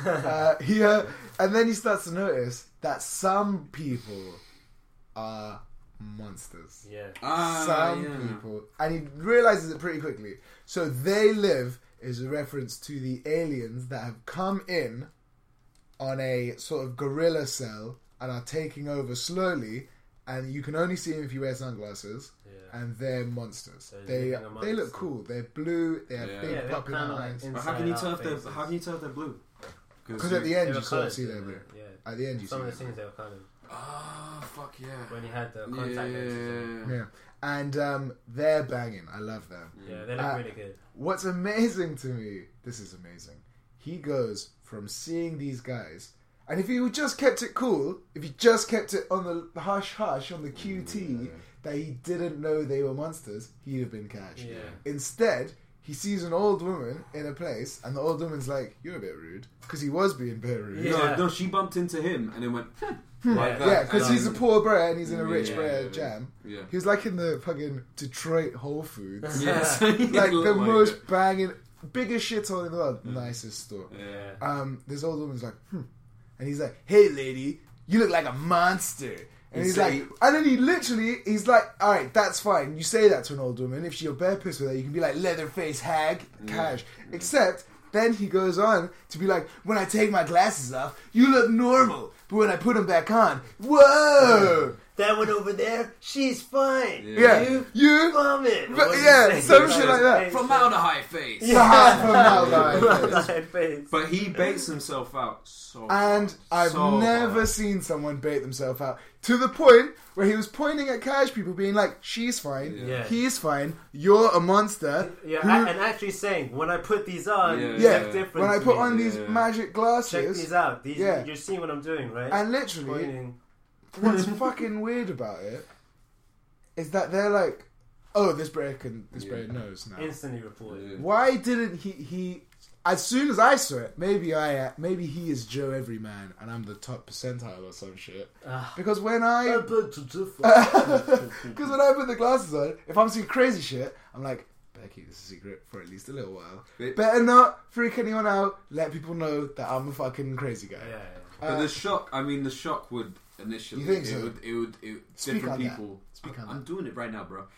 [SPEAKER 2] And then he starts to notice that some people are monsters.
[SPEAKER 1] Yeah.
[SPEAKER 2] Some
[SPEAKER 3] yeah.
[SPEAKER 2] people. And he realizes it pretty quickly. So They Live is a reference to the aliens that have come in on a sort of guerrilla cell and are taking over slowly. And you can only see them if you wear sunglasses.
[SPEAKER 1] Yeah.
[SPEAKER 2] And they're monsters.
[SPEAKER 1] So
[SPEAKER 2] They
[SPEAKER 1] living amongst
[SPEAKER 2] look
[SPEAKER 1] them.
[SPEAKER 2] cool. They're blue. They have
[SPEAKER 3] Yeah.
[SPEAKER 2] big
[SPEAKER 1] Yeah, they're
[SPEAKER 2] popping
[SPEAKER 1] kinda like
[SPEAKER 2] eyes.
[SPEAKER 1] in-
[SPEAKER 3] But how can you
[SPEAKER 1] Inside
[SPEAKER 3] tell
[SPEAKER 1] out
[SPEAKER 3] if they're?
[SPEAKER 1] faces.
[SPEAKER 3] How can you tell if they're blue?
[SPEAKER 2] Because at the end
[SPEAKER 1] They
[SPEAKER 2] you
[SPEAKER 1] were
[SPEAKER 2] sort of
[SPEAKER 1] coloured,
[SPEAKER 2] see
[SPEAKER 1] yeah,
[SPEAKER 2] them blue.
[SPEAKER 1] Yeah.
[SPEAKER 2] At the end you see
[SPEAKER 1] Some of the
[SPEAKER 2] them.
[SPEAKER 1] scenes they were kind of
[SPEAKER 3] Oh fuck yeah.
[SPEAKER 1] when you had the contact lenses on.
[SPEAKER 2] Yeah. And they're banging. I love them.
[SPEAKER 1] Yeah, they look really good.
[SPEAKER 2] What's amazing to me, this is amazing. He goes from seeing these guys, and if he just kept it cool, if he just kept it on the hush hush, on the QT, that he didn't know they were monsters, he'd have been catched.
[SPEAKER 1] Yeah.
[SPEAKER 2] Instead, he sees an old woman in a place, and the old woman's like, "You're a bit rude," because he was being a bit rude.
[SPEAKER 1] Yeah.
[SPEAKER 3] No, she bumped into him and then went like that.
[SPEAKER 2] Yeah, because
[SPEAKER 3] And
[SPEAKER 2] he's a poor brer and he's in a
[SPEAKER 3] Yeah,
[SPEAKER 2] rich
[SPEAKER 3] yeah,
[SPEAKER 2] brer
[SPEAKER 3] yeah.
[SPEAKER 2] jam.
[SPEAKER 3] Yeah.
[SPEAKER 2] He was like in the fucking Detroit Whole Foods.
[SPEAKER 3] Yes.
[SPEAKER 2] Like the most
[SPEAKER 3] it.
[SPEAKER 2] banging, biggest shithole in the world, nicest store.
[SPEAKER 3] Yeah.
[SPEAKER 2] This old woman's like, and he's like, "Hey, lady, you look like a monster." And he's like, and then he's like, "All right, that's fine. You say that to an old woman. If you're bare pissed with her, you can be like, Leatherface hag, cash." Except then he goes on to be like, "When I take my glasses off, you look normal, but when I put them back on, whoa."
[SPEAKER 1] That one over there, she's fine.
[SPEAKER 2] Yeah, you
[SPEAKER 1] vomit.
[SPEAKER 2] But yeah, some shit like that.
[SPEAKER 3] Formaldehyde face.
[SPEAKER 1] Face.
[SPEAKER 3] But he baits himself out so
[SPEAKER 2] And I've
[SPEAKER 3] so
[SPEAKER 2] never
[SPEAKER 3] hard.
[SPEAKER 2] seen someone bait themselves out to the point where he was pointing at cash people, being like, "She's fine,
[SPEAKER 1] Yeah.
[SPEAKER 2] he's fine, you're a monster."
[SPEAKER 1] Yeah,
[SPEAKER 2] who-
[SPEAKER 1] and actually saying, when I put these on,
[SPEAKER 3] Yeah.
[SPEAKER 1] you
[SPEAKER 2] yeah,
[SPEAKER 1] look different
[SPEAKER 2] when I
[SPEAKER 1] to
[SPEAKER 2] put
[SPEAKER 1] me.
[SPEAKER 2] on these
[SPEAKER 3] Yeah.
[SPEAKER 2] magic
[SPEAKER 1] Check
[SPEAKER 2] glasses,
[SPEAKER 1] these out. These,
[SPEAKER 2] Yeah.
[SPEAKER 1] you're seeing what I'm doing, right?
[SPEAKER 2] and literally,
[SPEAKER 1] Pointing.
[SPEAKER 2] what's fucking weird about it is that they're like, "Oh, this break knows now."
[SPEAKER 1] Instantly reported.
[SPEAKER 3] Yeah.
[SPEAKER 2] Why didn't he? As soon as I saw it, maybe he is Joe Everyman and I'm the top percentile or some shit. Because when I put the glasses on, if I'm seeing crazy shit, I'm like, better keep this a secret for at least a little while. Better not freak anyone out. Let people know that I'm a fucking crazy guy.
[SPEAKER 1] Yeah.
[SPEAKER 3] But the shock would initially.
[SPEAKER 2] You think so?
[SPEAKER 3] It would
[SPEAKER 2] Speak
[SPEAKER 3] different
[SPEAKER 2] on that.
[SPEAKER 3] people.
[SPEAKER 2] Speak on
[SPEAKER 3] I'm
[SPEAKER 2] that.
[SPEAKER 3] doing it right now, bro.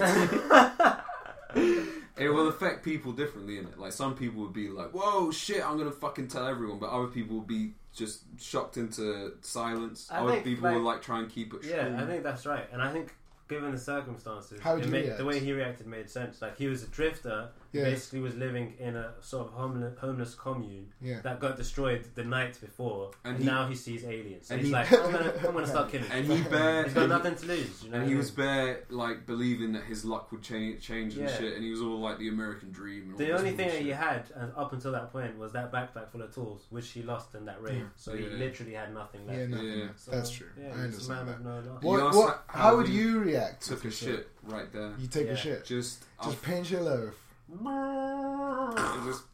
[SPEAKER 3] It will affect people differently, innit? Like some people would be like, "Whoa, shit! I'm gonna fucking tell everyone," but other people would be just shocked into silence.
[SPEAKER 1] I
[SPEAKER 3] Other
[SPEAKER 1] think,
[SPEAKER 3] people
[SPEAKER 1] like-
[SPEAKER 3] will like try and keep it.
[SPEAKER 1] Yeah,
[SPEAKER 3] true.
[SPEAKER 1] I think that's right. And I think, given the circumstances,
[SPEAKER 2] How would you
[SPEAKER 1] the
[SPEAKER 2] react?
[SPEAKER 1] way he reacted made sense. Like, he was a drifter,
[SPEAKER 2] Yeah.
[SPEAKER 1] basically was living in a sort of homeless commune
[SPEAKER 2] Yeah.
[SPEAKER 1] that got destroyed the night before, and
[SPEAKER 3] he-
[SPEAKER 1] now he sees aliens. So
[SPEAKER 3] and
[SPEAKER 1] he's
[SPEAKER 3] he-
[SPEAKER 1] like, I'm gonna start killing.
[SPEAKER 3] And he bare,
[SPEAKER 1] He's got nothing to lose, you know.
[SPEAKER 3] and he was bare like believing that his luck would change and
[SPEAKER 1] Yeah.
[SPEAKER 3] shit. And he was all like the American dream. And all
[SPEAKER 1] The
[SPEAKER 3] this
[SPEAKER 1] only thing that
[SPEAKER 3] bullshit.
[SPEAKER 1] he had up until that point was that backpack full of tools, which he lost in that raid.
[SPEAKER 2] Yeah.
[SPEAKER 1] So he
[SPEAKER 3] Yeah.
[SPEAKER 1] literally had nothing left.
[SPEAKER 2] Yeah, nothing.
[SPEAKER 3] Yeah.
[SPEAKER 2] That's true.
[SPEAKER 1] Yeah,
[SPEAKER 2] I
[SPEAKER 1] he's a man
[SPEAKER 2] understand
[SPEAKER 1] of
[SPEAKER 2] that.
[SPEAKER 1] no loss.
[SPEAKER 3] He asked
[SPEAKER 2] How would
[SPEAKER 3] how
[SPEAKER 2] you react react?
[SPEAKER 3] Took a shit right there.
[SPEAKER 2] You take a shit.
[SPEAKER 3] Just
[SPEAKER 2] pinch your loaf.
[SPEAKER 3] Just.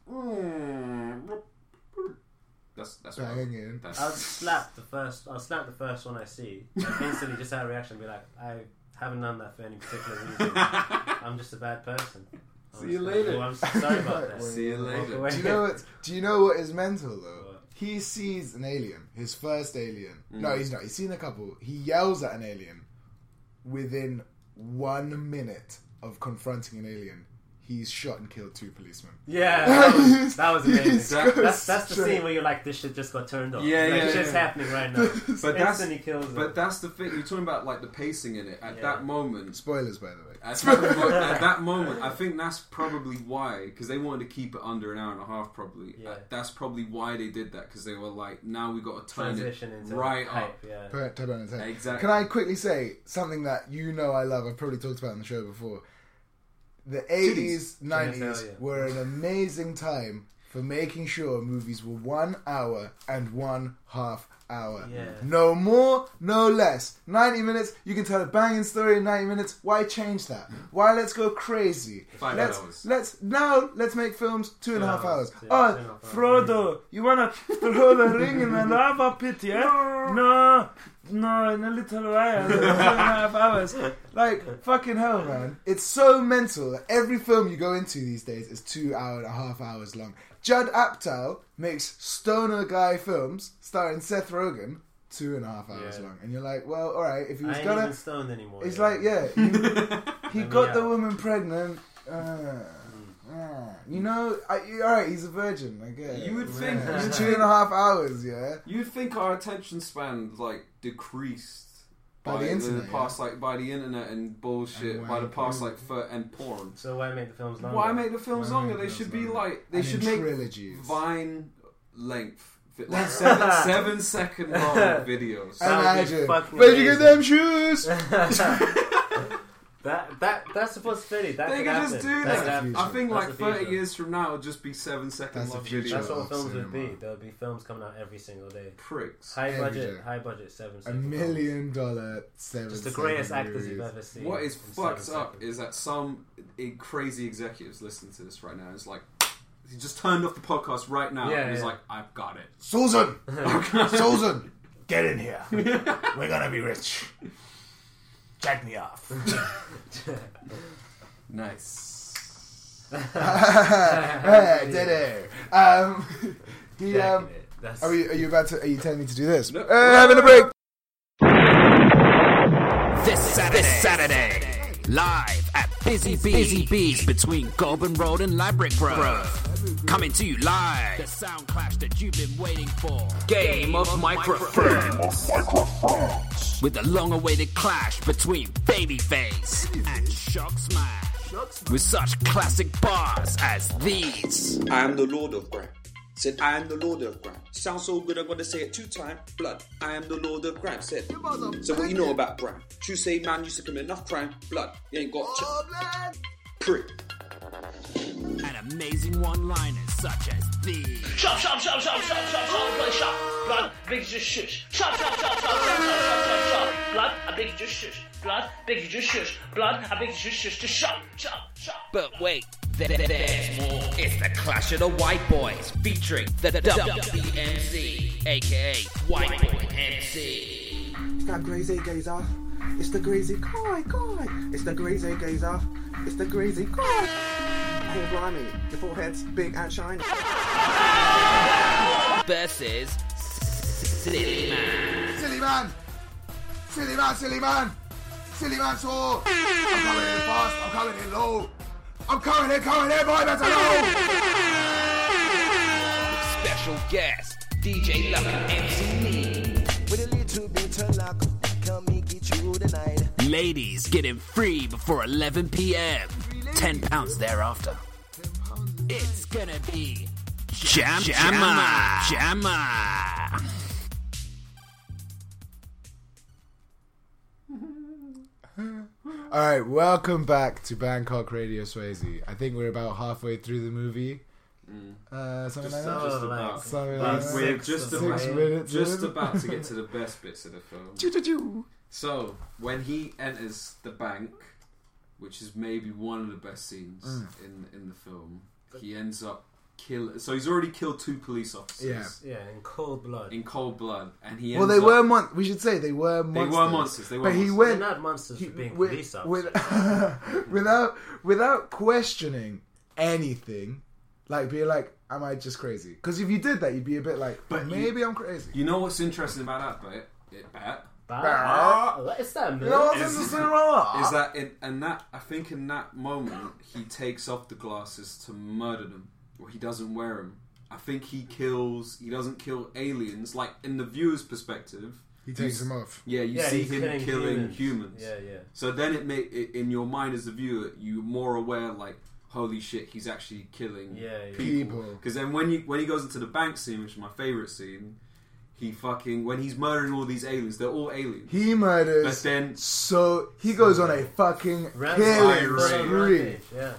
[SPEAKER 3] That's what
[SPEAKER 2] Banging.
[SPEAKER 1] I'll slap the first one I see. Like, instantly, just have a reaction, and be like, I haven't done that for any particular reason. I'm just a bad person.
[SPEAKER 3] See you later.
[SPEAKER 1] I'm sorry about that.
[SPEAKER 3] See you later.
[SPEAKER 2] Do you know what is mental though? What? He sees an alien, his first alien. No, he's not. He's seen a couple. He yells at an alien. Within 1 minute of confronting an alien, he's shot and killed 2 policemen.
[SPEAKER 1] Yeah, that was amazing. That's the scene where you're like, this shit just got turned on. Shit's happening right now.
[SPEAKER 3] But
[SPEAKER 1] instantly kills them.
[SPEAKER 3] But that's the thing. You're talking about like the pacing in it. At that moment,
[SPEAKER 2] spoilers by the way.
[SPEAKER 3] At that moment, I think that's probably why, because they wanted to keep it under an hour and a half. Probably that's probably why they did that, because they were like, now we got to turn
[SPEAKER 1] transition
[SPEAKER 3] it
[SPEAKER 1] into
[SPEAKER 3] right
[SPEAKER 1] hype,
[SPEAKER 3] up.
[SPEAKER 1] Yeah.
[SPEAKER 3] Exactly.
[SPEAKER 2] Can I quickly say something that I love? I've probably talked about on the show before. The 80s, 90s were an amazing time for making sure movies were 1 hour and 1/2 hour.
[SPEAKER 1] Yeah.
[SPEAKER 2] No more, no less. 90 minutes, you can tell a banging story in 90 minutes. Why change that? Why let's go crazy?
[SPEAKER 3] 5 hours.
[SPEAKER 2] Let's make films 2.5 hours. Frodo, you wanna throw the ring in the lava pit, yeah? No, in a little while, 2.5 hours. Like, fucking hell, man. It's so mental that every film you go into these days is 2.5 hours long. Judd Apatow makes stoner guy films starring Seth Rogen 2.5 hours long, and you're like, well, all right. If he was
[SPEAKER 1] gonna, even stoned anymore.
[SPEAKER 2] It's like, he got the woman pregnant. You know, all right. He's a virgin. I guess
[SPEAKER 3] You would think
[SPEAKER 2] 2.5 hours. Yeah.
[SPEAKER 3] You'd think our attention span like decreased.
[SPEAKER 2] By the internet,
[SPEAKER 3] by the internet and bullshit, and by the past and porn.
[SPEAKER 1] So why make the films longer?
[SPEAKER 3] Why make the films longer? They should be like should make
[SPEAKER 2] trilogies.
[SPEAKER 3] Vine length, like 7 second long videos.
[SPEAKER 2] Imagine, where'd you get them shoes?
[SPEAKER 1] That's supposed to fit it.
[SPEAKER 3] They could just do that. I think like 30 years from now, it'll just be 7 second long videos.
[SPEAKER 1] That's what films would be. There'll be films coming out every single day.
[SPEAKER 3] Pricks.
[SPEAKER 1] High budget 7
[SPEAKER 2] $1 million 7
[SPEAKER 1] Just the greatest actors you've ever seen.
[SPEAKER 3] What is fucked up is that some crazy executives listen to this right now. It's like, he just turned off the podcast right now. And he's like, I've got it.
[SPEAKER 2] Susan, get in here. We're gonna be rich. Jack me off.
[SPEAKER 3] Nice.
[SPEAKER 2] Hey, did it. Are you telling me to do this?
[SPEAKER 3] Nope.
[SPEAKER 2] Having a break.
[SPEAKER 5] This Saturday, live at Busy Bees between Goulburn Road and Ladbroke Grove. Coming to you live, the sound clash that you've been waiting for. Game of Microphones. With the long-awaited clash between Babyface and Shock Smash. With such classic bars as these.
[SPEAKER 6] I am the Lord of Grime. Said, I am the Lord of Grime. Sounds so good, I'm gonna say it 2 times. Blood, I am the Lord of Grime. Said, so what you know about grime? True say man used to commit enough crime. Blood, you ain't got prick.
[SPEAKER 5] And amazing one-liners such as these.
[SPEAKER 7] Shop, blood, shop, blood, big just shush. Shop, blood, I beg you just shush. Blood, beg you just shush. Blood, I beg you just shush. Just shop.
[SPEAKER 5] But wait, there's more. It's the Clash of the White Boys featuring the WBMC, aka White Boy MC.
[SPEAKER 8] It's that crazy gazer. It's the crazy guy. It's the crazy gazer. It's the crazy guy. Cool grimy. Your forehead's big and shiny.
[SPEAKER 5] Versus Silly Man.
[SPEAKER 2] Silly man, so I'm coming in fast, I'm coming in low. I'm coming in, boy, better low.
[SPEAKER 5] Special guest, DJ Luck and MC Lee.
[SPEAKER 9] With a little bit of luck, can make it through the night.
[SPEAKER 5] Ladies getting free before 11 p.m. £10 thereafter. It's gonna be Jammer.
[SPEAKER 2] Alright, welcome back to Bangkok Radio Swayze. I think we're about halfway through the movie. Something like that.
[SPEAKER 3] We're just
[SPEAKER 2] 6 minutes
[SPEAKER 3] about to get to the best bits of the film. So when he enters the bank, which is maybe one of the best scenes in the film, he ends up killing. So he's already killed 2 police officers.
[SPEAKER 1] Yeah, in cold blood.
[SPEAKER 3] And he
[SPEAKER 2] Well,
[SPEAKER 3] ends
[SPEAKER 2] they
[SPEAKER 3] up,
[SPEAKER 2] were we should say they were monsters.
[SPEAKER 3] They were
[SPEAKER 2] but
[SPEAKER 3] monsters.
[SPEAKER 2] he went
[SPEAKER 1] They're not monsters for being police officers.
[SPEAKER 2] without questioning anything, like being like, am I just crazy? Because if you did that, you'd be a bit like,
[SPEAKER 3] But
[SPEAKER 2] maybe I'm crazy.
[SPEAKER 3] You know what's interesting about that bit?
[SPEAKER 1] What is that, man?
[SPEAKER 2] You know what's interesting about
[SPEAKER 3] Is that I think in that moment he takes off the glasses to murder them, or he doesn't wear them. I think he doesn't kill aliens. Like in the viewer's perspective,
[SPEAKER 2] He takes them off.
[SPEAKER 3] Yeah, you see him killing humans.
[SPEAKER 1] Yeah.
[SPEAKER 3] So then it in your mind as the viewer, you're more aware, like, holy shit, he's actually killing people. Because then when he goes into the bank scene, which is my favourite scene, when he's murdering all these aliens, they're all aliens.
[SPEAKER 2] He murders.
[SPEAKER 3] But then
[SPEAKER 2] he goes on a fucking killing spree.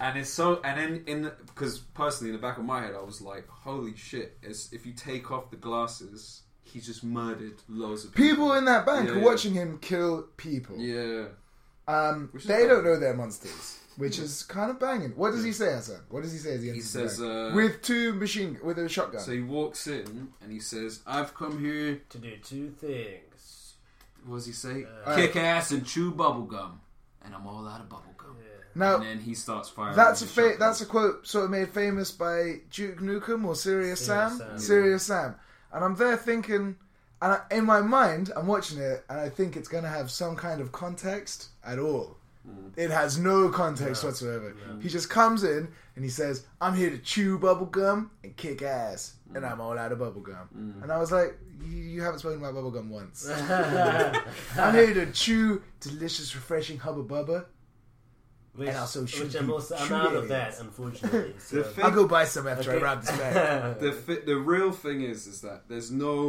[SPEAKER 3] And because personally in the back of my head I was like, holy shit, if you take off the glasses, he's just murdered loads of people
[SPEAKER 2] In that bank are watching him kill people.
[SPEAKER 3] Yeah.
[SPEAKER 2] They don't know they're monsters, which is kind of banging. What does he say, Hassan? What does he say as he enters the bank? With a shotgun.
[SPEAKER 3] So he walks in and he says, I've come here
[SPEAKER 1] to do 2 things.
[SPEAKER 3] What does he say?
[SPEAKER 4] Kick ass and chew bubblegum. And I'm all out of bubblegum.
[SPEAKER 2] Now,
[SPEAKER 3] and then he starts firing.
[SPEAKER 2] That's a quote sort of made famous by Duke Nukem or Serious Sam. Serious Sam. And I'm there thinking, and in my mind, I'm watching it, and I think it's going to have some kind of context at all. It has no context whatsoever. No. He just comes in and he says, I'm here to chew bubblegum and kick ass, and I'm all out of bubblegum. And I was like, you haven't spoken about bubblegum once. I'm here to chew delicious, refreshing Hubba Bubba.
[SPEAKER 1] Which
[SPEAKER 2] and also
[SPEAKER 1] I'm out of that, unfortunately. So.
[SPEAKER 2] I'll go buy some after I wrap this bag.
[SPEAKER 3] The real thing is that there's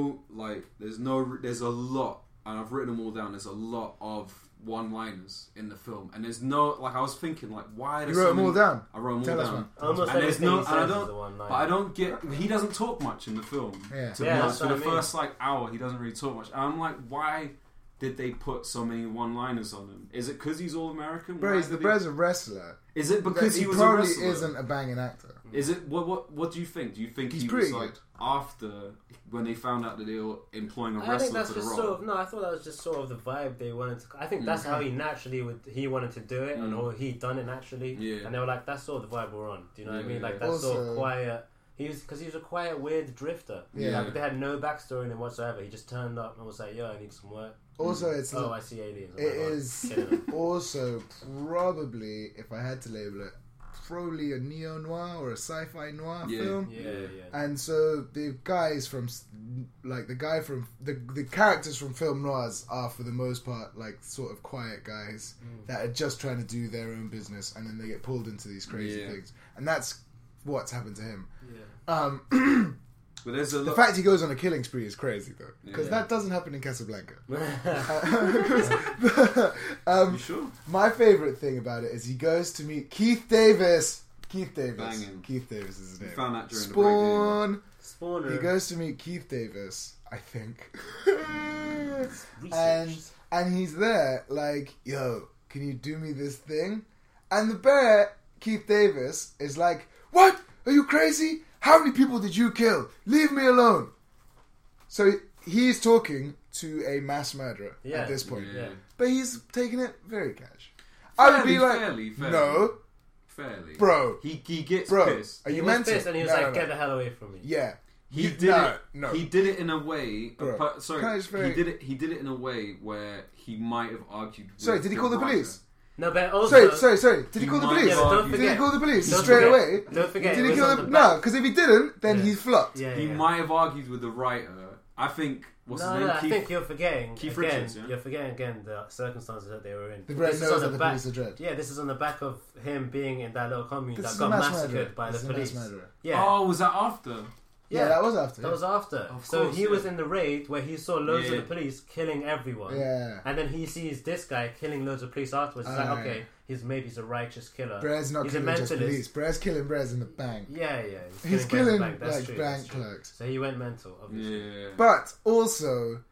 [SPEAKER 3] a lot, and I've written them all down. There's a lot of one-liners in the film, and there's no, like, I was thinking, like, why?
[SPEAKER 2] You wrote them all down.
[SPEAKER 3] I wrote them all down.
[SPEAKER 1] Almost
[SPEAKER 3] and there's no, and I don't,
[SPEAKER 1] the one-liner.
[SPEAKER 3] but I don't get. He doesn't talk much in the film.
[SPEAKER 2] Yeah.
[SPEAKER 3] To be honest, for the first hour, he doesn't really talk much. And I'm like, why did they put so many one-liners on him? Is it because he's all American?
[SPEAKER 2] Bro, he's a wrestler.
[SPEAKER 3] Is it because he was a
[SPEAKER 2] probably
[SPEAKER 3] wrestler?
[SPEAKER 2] Isn't a banging actor.
[SPEAKER 3] Is it what do you think? Do you think
[SPEAKER 2] he's
[SPEAKER 3] he
[SPEAKER 2] pretty
[SPEAKER 3] was like
[SPEAKER 2] good.
[SPEAKER 3] after when they found out that they were employing a
[SPEAKER 1] I think
[SPEAKER 3] wrestler
[SPEAKER 1] that's
[SPEAKER 3] for the
[SPEAKER 1] just
[SPEAKER 3] role?
[SPEAKER 1] I thought that was just sort of the vibe they wanted to. I think that's how he naturally he wanted to do it, and he'd done it naturally.
[SPEAKER 3] Yeah.
[SPEAKER 1] And they were like, that's sort of the vibe we're on. Do you know what I mean? Like that's
[SPEAKER 2] Also,
[SPEAKER 1] sort of quiet. Because he was a quiet, weird drifter.
[SPEAKER 2] Yeah.
[SPEAKER 1] Like, they had no backstory in him whatsoever. He just turned up and was like, yo, I need some work.
[SPEAKER 2] Also, it's
[SPEAKER 1] I see aliens.
[SPEAKER 2] It is also probably, if I had to label it, probably a neo-noir or a sci-fi noir film.
[SPEAKER 1] Yeah.
[SPEAKER 2] And so the guys from, like, the characters from film noirs are for the most part like sort of quiet guys that are just trying to do their own business, and then they get pulled into these crazy things. And that's what's happened to him.
[SPEAKER 3] But there's a
[SPEAKER 2] the fact he goes on a killing spree is crazy though, because that doesn't happen in Casablanca.
[SPEAKER 3] You sure?
[SPEAKER 2] My favourite thing about it is he goes to meet Keith Davis.
[SPEAKER 3] Banging.
[SPEAKER 2] Keith Davis is his name.
[SPEAKER 3] We found that during
[SPEAKER 2] Spawn.
[SPEAKER 1] Spawner.
[SPEAKER 2] He goes to meet Keith Davis, I think. and he's there like, yo, can you do me this thing? And the bear, Keith Davis, is like, what? Are you crazy? How many people did you kill? Leave me alone. So he's talking to a mass murderer at this point.
[SPEAKER 1] Yeah.
[SPEAKER 2] But he's taking it very cash. I would be like,
[SPEAKER 3] fairly.
[SPEAKER 2] no.
[SPEAKER 3] Fairly.
[SPEAKER 2] Bro.
[SPEAKER 3] He gets
[SPEAKER 2] Bro,
[SPEAKER 3] pissed.
[SPEAKER 2] are you
[SPEAKER 1] was
[SPEAKER 2] mental?
[SPEAKER 1] pissed and he was like, get the hell away from me.
[SPEAKER 2] Yeah.
[SPEAKER 3] He did it in a way.
[SPEAKER 2] Bro,
[SPEAKER 3] he did it in a way where he might have argued.
[SPEAKER 2] Sorry, did he call the police?
[SPEAKER 1] No, but also...
[SPEAKER 2] Sorry. Did he call the police? Did he call the police straight away?
[SPEAKER 1] Don't forget.
[SPEAKER 2] Did he kill them? No, because if he didn't, then he flopped.
[SPEAKER 1] Yeah,
[SPEAKER 3] He might have argued with the writer. I think... What's his name?
[SPEAKER 1] I think you're forgetting.
[SPEAKER 3] Keith
[SPEAKER 1] again,
[SPEAKER 3] Richards,
[SPEAKER 1] You're forgetting again the circumstances that they were in.
[SPEAKER 2] The Brett knows that the police are dread.
[SPEAKER 1] Yeah, this is on the back of him being in that little commune
[SPEAKER 2] This
[SPEAKER 1] that
[SPEAKER 2] is
[SPEAKER 1] got
[SPEAKER 2] a mass
[SPEAKER 1] massacred
[SPEAKER 2] murderer.
[SPEAKER 1] by
[SPEAKER 2] This
[SPEAKER 1] the
[SPEAKER 2] is a
[SPEAKER 1] police.
[SPEAKER 2] mass murderer.
[SPEAKER 1] Yeah.
[SPEAKER 3] Oh, was that after?
[SPEAKER 2] Yeah, that was after.
[SPEAKER 1] That was after.
[SPEAKER 3] Of
[SPEAKER 1] So
[SPEAKER 3] course,
[SPEAKER 1] he was in the raid where he saw loads of
[SPEAKER 3] Yeah.
[SPEAKER 1] the police killing everyone.
[SPEAKER 2] Yeah.
[SPEAKER 1] And then he sees this guy killing loads of police afterwards. He's like, okay, he's a righteous killer.
[SPEAKER 2] Brez not
[SPEAKER 1] he's
[SPEAKER 2] killing
[SPEAKER 1] a
[SPEAKER 2] just
[SPEAKER 1] mentalist.
[SPEAKER 2] police. Brez killing Brez in the bank.
[SPEAKER 1] Yeah.
[SPEAKER 2] He's killing
[SPEAKER 1] That's
[SPEAKER 2] like
[SPEAKER 1] true,
[SPEAKER 2] bank
[SPEAKER 1] that's true.
[SPEAKER 2] clerks.
[SPEAKER 1] So he went mental, obviously.
[SPEAKER 3] Yeah.
[SPEAKER 2] But also,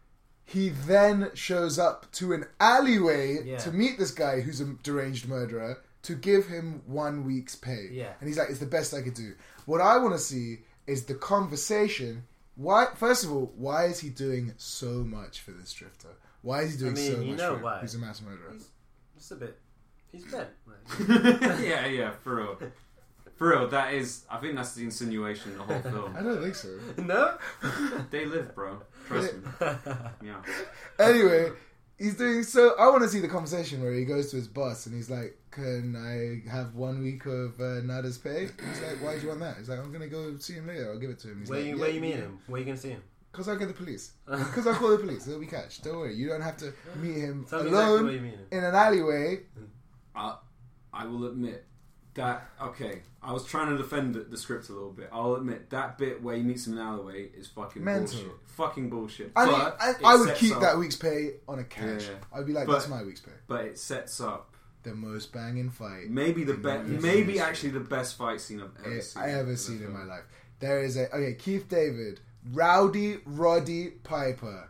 [SPEAKER 2] He then shows up to an alleyway to meet this guy who's a deranged murderer to give him 1 week's pay.
[SPEAKER 1] Yeah.
[SPEAKER 2] And he's like, it's the best I could do. What I want to see is the conversation. Why? First of all, why is he doing so much for this drifter? Why is he doing so much for him?
[SPEAKER 1] Why.
[SPEAKER 2] He's a mass murderer.
[SPEAKER 1] Just a bit. He's bent.
[SPEAKER 3] yeah, for real. For real, that is... I think that's the insinuation in the whole film.
[SPEAKER 2] I don't think so.
[SPEAKER 1] No?
[SPEAKER 3] They live, bro. Trust me. Yeah.
[SPEAKER 2] Anyway, he's doing so... I want to see the conversation where he goes to his boss and he's like, can I have 1 week of Nada's pay? He's like, why do you want that? He's like, I'm going to go see him later. I'll give it to him. He's
[SPEAKER 1] where
[SPEAKER 2] like,
[SPEAKER 1] you meet him? Where you going to see him?
[SPEAKER 2] Because I'll get the police. Because I'll call the police. They'll be catched. Don't worry. You don't have to meet him
[SPEAKER 1] Tell me
[SPEAKER 2] alone
[SPEAKER 1] exactly where you meet him.
[SPEAKER 2] in an alleyway.
[SPEAKER 3] I will admit that... Okay, I was trying to defend the script a little bit. I'll admit that bit where he meets him in an alleyway is fucking
[SPEAKER 2] mental.
[SPEAKER 3] bullshit. Fucking bullshit.
[SPEAKER 2] I would keep that week's pay on a cash.
[SPEAKER 3] Yeah.
[SPEAKER 2] I'd be like, that's my week's pay.
[SPEAKER 3] But it sets up
[SPEAKER 2] the most banging fight.
[SPEAKER 3] Maybe the best. Maybe actually the best fight scene I've ever seen
[SPEAKER 2] in my life. There is Keith David, Rowdy Roddy Piper.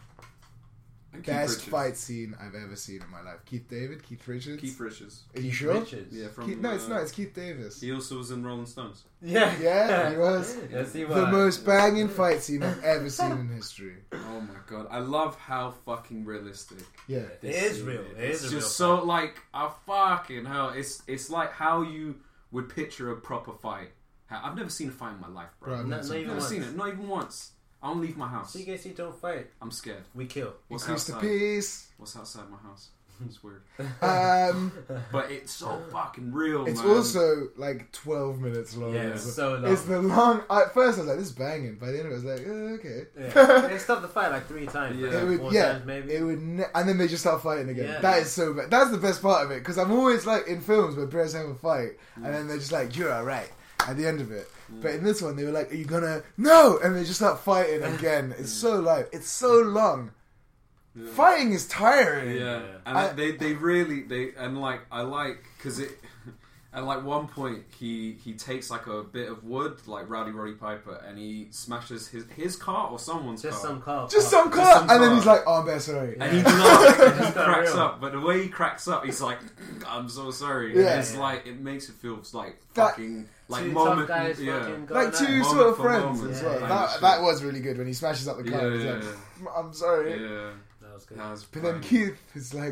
[SPEAKER 2] Best fight scene I've ever seen in my life. Keith David, Keith Richards.
[SPEAKER 3] Keith Richards.
[SPEAKER 2] Are you sure?
[SPEAKER 1] Richards.
[SPEAKER 3] Yeah, from
[SPEAKER 2] no, it's not. It's Keith Davis.
[SPEAKER 3] He also was in Rolling Stones.
[SPEAKER 2] Yeah, he was.
[SPEAKER 1] Yes, he was.
[SPEAKER 2] The most banging fight scene I've ever seen in history.
[SPEAKER 3] Oh my god, I love how fucking realistic.
[SPEAKER 2] Yeah,
[SPEAKER 1] it is real.
[SPEAKER 3] It's just so like a fucking hell. It's like how you would picture a proper fight. I've never seen a fight in my life, bro.
[SPEAKER 2] I've
[SPEAKER 1] not even
[SPEAKER 3] never
[SPEAKER 1] once.
[SPEAKER 3] seen it. Not even once. I don't leave my house.
[SPEAKER 1] CKC don't fight.
[SPEAKER 3] I'm scared.
[SPEAKER 1] We kill.
[SPEAKER 3] What's
[SPEAKER 2] Increase
[SPEAKER 3] outside?
[SPEAKER 2] the peace.
[SPEAKER 3] What's outside my house? It's weird.
[SPEAKER 2] But
[SPEAKER 3] it's so fucking real,
[SPEAKER 2] it's
[SPEAKER 3] man.
[SPEAKER 2] also like 12 minutes long.
[SPEAKER 1] Yeah, it's so long.
[SPEAKER 2] It's the long... At first I was like, this is banging. By the end of it, I was like, okay.
[SPEAKER 1] Yeah. They stopped the fight like 3 times.
[SPEAKER 2] Yeah.
[SPEAKER 1] Like 4 times maybe.
[SPEAKER 2] It would and then they just start fighting again.
[SPEAKER 1] Yeah.
[SPEAKER 2] That is so bad. That's the best part of it. Because I'm always like in films where players have a fight and then they're just like, you're alright at the end of it. But in this one, they were like, are you gonna... No! And they just start fighting again. It's so live. It's so long. Yeah. Fighting is tiring.
[SPEAKER 3] Yeah. And they really... I like... Because it... At like one point, he takes like a bit of wood, like Rowdy Roddy Piper, and he smashes his car or someone's car.
[SPEAKER 1] Just some car.
[SPEAKER 2] And then he's like, oh, I'm very sorry.
[SPEAKER 3] And he laughs and he cracks up. But the way he cracks up, he's like, I'm so sorry.
[SPEAKER 2] Yeah.
[SPEAKER 3] And it's like, it makes it feel like fucking... Like
[SPEAKER 1] two
[SPEAKER 3] moment,
[SPEAKER 1] tough guys
[SPEAKER 2] like two sort of friends as well. That was really good when he smashes up the car. He's like, I'm sorry.
[SPEAKER 3] Yeah,
[SPEAKER 1] that was good.
[SPEAKER 2] But then Keith is like,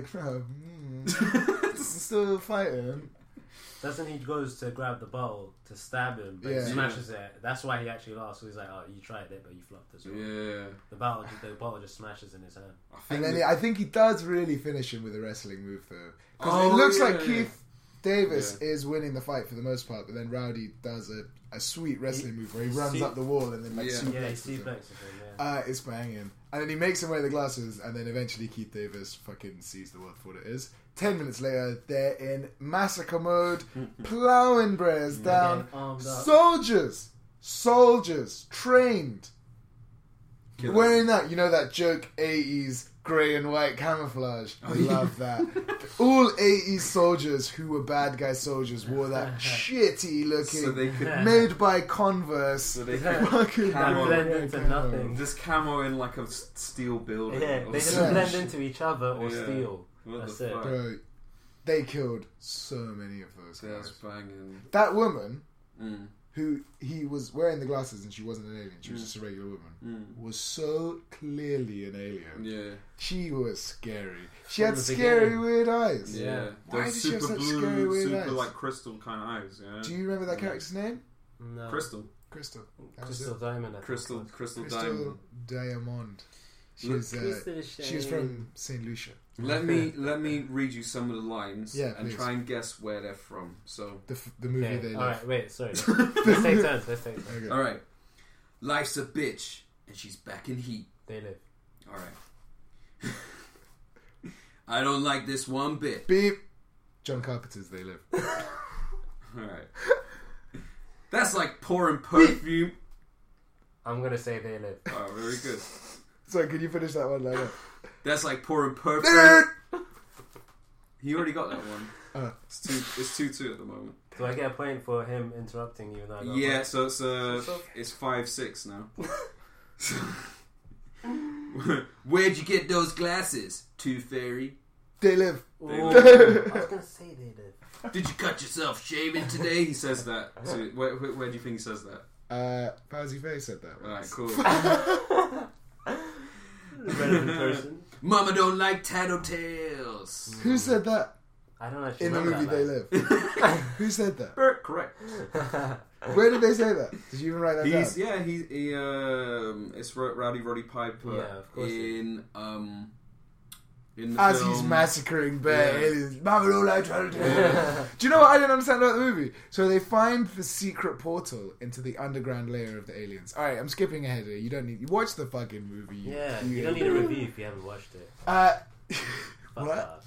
[SPEAKER 2] still fighting.
[SPEAKER 1] Doesn't he goes to grab the bottle to stab him, but he smashes it. That's why he actually lost. So he's like, "Oh, you tried it, but you flopped as well."
[SPEAKER 3] Yeah,
[SPEAKER 1] the bottle just smashes in his hand.
[SPEAKER 2] And then I think he does really finish him with a wrestling move though, because it looks like Keith Davis is winning the fight for the most part, but then Rowdy does a sweet wrestling move where he runs up the wall and then suplexes him. It's banging. And then he makes him wear the glasses, and then eventually Keith Davis fucking sees the world for what it is. 10 minutes later, they're in massacre mode, plowing bears down. Soldiers, trained. Wearing that, that joke 80s grey and white camouflage. I love that. All 80s soldiers who were bad guy soldiers wore that shitty looking, made by Converse.
[SPEAKER 3] So they could
[SPEAKER 2] fucking
[SPEAKER 1] blend into nothing.
[SPEAKER 3] Just camo in like a steel building.
[SPEAKER 1] Yeah, they just blend into each other or steel. That's it.
[SPEAKER 2] Bro, they killed so many of those guys.
[SPEAKER 3] That's banging.
[SPEAKER 2] That woman, who he was wearing the glasses and she wasn't an alien, she was just a regular woman, was so clearly an alien.
[SPEAKER 3] Yeah.
[SPEAKER 2] She was scary. She had scary weird eyes.
[SPEAKER 3] Yeah.
[SPEAKER 2] Why did she have such
[SPEAKER 3] blue,
[SPEAKER 2] scary weird
[SPEAKER 3] super
[SPEAKER 2] eyes?
[SPEAKER 3] like crystal kind of eyes. Yeah.
[SPEAKER 2] Do you remember that character's name?
[SPEAKER 1] No.
[SPEAKER 3] Crystal
[SPEAKER 1] Diamond.
[SPEAKER 3] Crystal
[SPEAKER 2] Diamond. She was from St. Lucia.
[SPEAKER 3] Let me read you some of the lines and
[SPEAKER 2] please.
[SPEAKER 3] try and guess where they're from. So
[SPEAKER 2] the movie they live.
[SPEAKER 1] Alright, wait, sorry. Let's take turns.
[SPEAKER 2] Okay.
[SPEAKER 3] Alright. Life's a bitch and she's back in heat.
[SPEAKER 1] They live.
[SPEAKER 3] Alright. I don't like this one bit.
[SPEAKER 2] Beep. John Carpenter's They Live.
[SPEAKER 3] Alright. That's like pouring perfume.
[SPEAKER 1] I'm gonna say They Live.
[SPEAKER 3] Oh, very good.
[SPEAKER 2] Sorry, can you finish that one later?
[SPEAKER 3] That's like pouring perfume. He already got that one. It's 2-2 at the moment.
[SPEAKER 1] Do I get a point for him interrupting you? Now?
[SPEAKER 3] Yeah, so it's 5-6 now. Where'd you get those glasses, Tooth Fairy?
[SPEAKER 2] They live.
[SPEAKER 1] Ooh, I was gonna say they live.
[SPEAKER 3] Did you cut yourself shaving today? He says that. So where do you think he says that?
[SPEAKER 2] Fauzi Faye said that.
[SPEAKER 3] Alright, cool.
[SPEAKER 1] Relevant person.
[SPEAKER 3] Mama don't like tattletales.
[SPEAKER 2] Who said that?
[SPEAKER 1] I don't actually
[SPEAKER 2] in the movie They Live. Who said that?
[SPEAKER 3] Correct.
[SPEAKER 2] Where did they say that? Did you even write that down?
[SPEAKER 3] It's Rowdy Roddy Piper.
[SPEAKER 1] Yeah, of course.
[SPEAKER 3] In the
[SPEAKER 2] as
[SPEAKER 3] film.
[SPEAKER 2] he's massacring Bear aliens. Mama don't like tattletales. Do you know what I didn't understand about the movie? So they find the secret portal into the underground layer of the aliens. Alright, I'm skipping ahead here. You don't need... You watch the fucking movie.
[SPEAKER 1] You don't need a review if you haven't watched it.
[SPEAKER 2] What?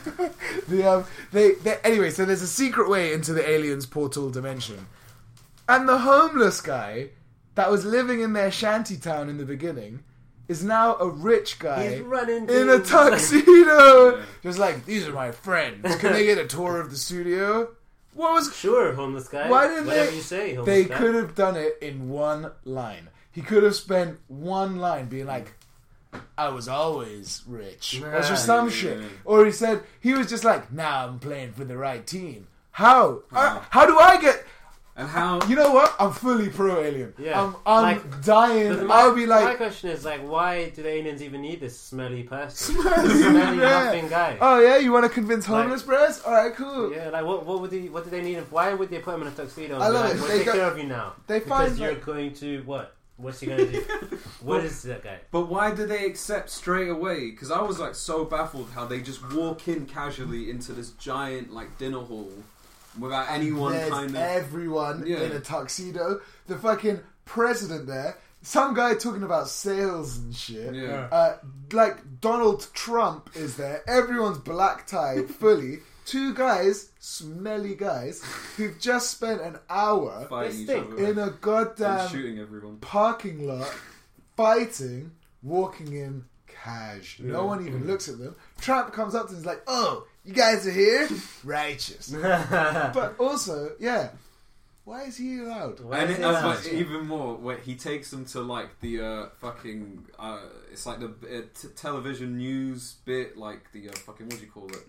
[SPEAKER 2] Anyway, so there's a secret way into the aliens' portal dimension. And the homeless guy that was living in their shanty town in the beginning is now a rich guy in a tuxedo. Just like, these are my friends. Can they get a tour of the studio? What was...
[SPEAKER 1] Sure, homeless guy.
[SPEAKER 2] Why didn't
[SPEAKER 1] Whatever
[SPEAKER 2] they...
[SPEAKER 1] you say, homeless
[SPEAKER 2] They
[SPEAKER 1] guy.
[SPEAKER 2] could have done it in one line. He could have spent one line being like, I was always rich. Or just some shit. Or he said, he was just like, nah, I'm playing for the right team. How? How do I get...
[SPEAKER 3] And how...
[SPEAKER 2] You know what? I'm fully pro-alien.
[SPEAKER 1] Yeah.
[SPEAKER 2] I'm dying. I'll be like...
[SPEAKER 1] My question is, like, why do the aliens even need this smelly person? Smelly nothing guy.
[SPEAKER 2] Oh, yeah? You want to convince homeless bros? Alright, cool.
[SPEAKER 1] Yeah, like, what do they need? Why would they put him in a tuxedo?
[SPEAKER 2] I love
[SPEAKER 1] like,
[SPEAKER 2] it.
[SPEAKER 1] We'll
[SPEAKER 2] They
[SPEAKER 1] take
[SPEAKER 2] go-
[SPEAKER 1] care of you now.
[SPEAKER 2] They
[SPEAKER 1] because
[SPEAKER 2] find,
[SPEAKER 1] you're
[SPEAKER 2] like-
[SPEAKER 1] going to... What? What's he going to do? What is that guy?
[SPEAKER 3] But why do they accept straight away? Because I was like so baffled how they just walk in casually into this giant like dinner hall without anyone
[SPEAKER 2] There's
[SPEAKER 3] kind of...
[SPEAKER 2] everyone in a tuxedo. The fucking president there. Some guy talking about sales and shit.
[SPEAKER 3] Yeah.
[SPEAKER 2] Like Donald Trump is there. Everyone's black tied fully. Two guys, smelly guys, who've just spent an hour
[SPEAKER 3] fighting each other
[SPEAKER 2] in a goddamn
[SPEAKER 3] and shooting everyone.
[SPEAKER 2] Parking lot, fighting, walking in cash. No one even looks at them. Trump comes up to them and is like, oh, you guys are here? Righteous. But also, yeah, why is he allowed?
[SPEAKER 3] And even more, where he takes them to like the fucking, it's like the television news bit, like the fucking, what do you call it?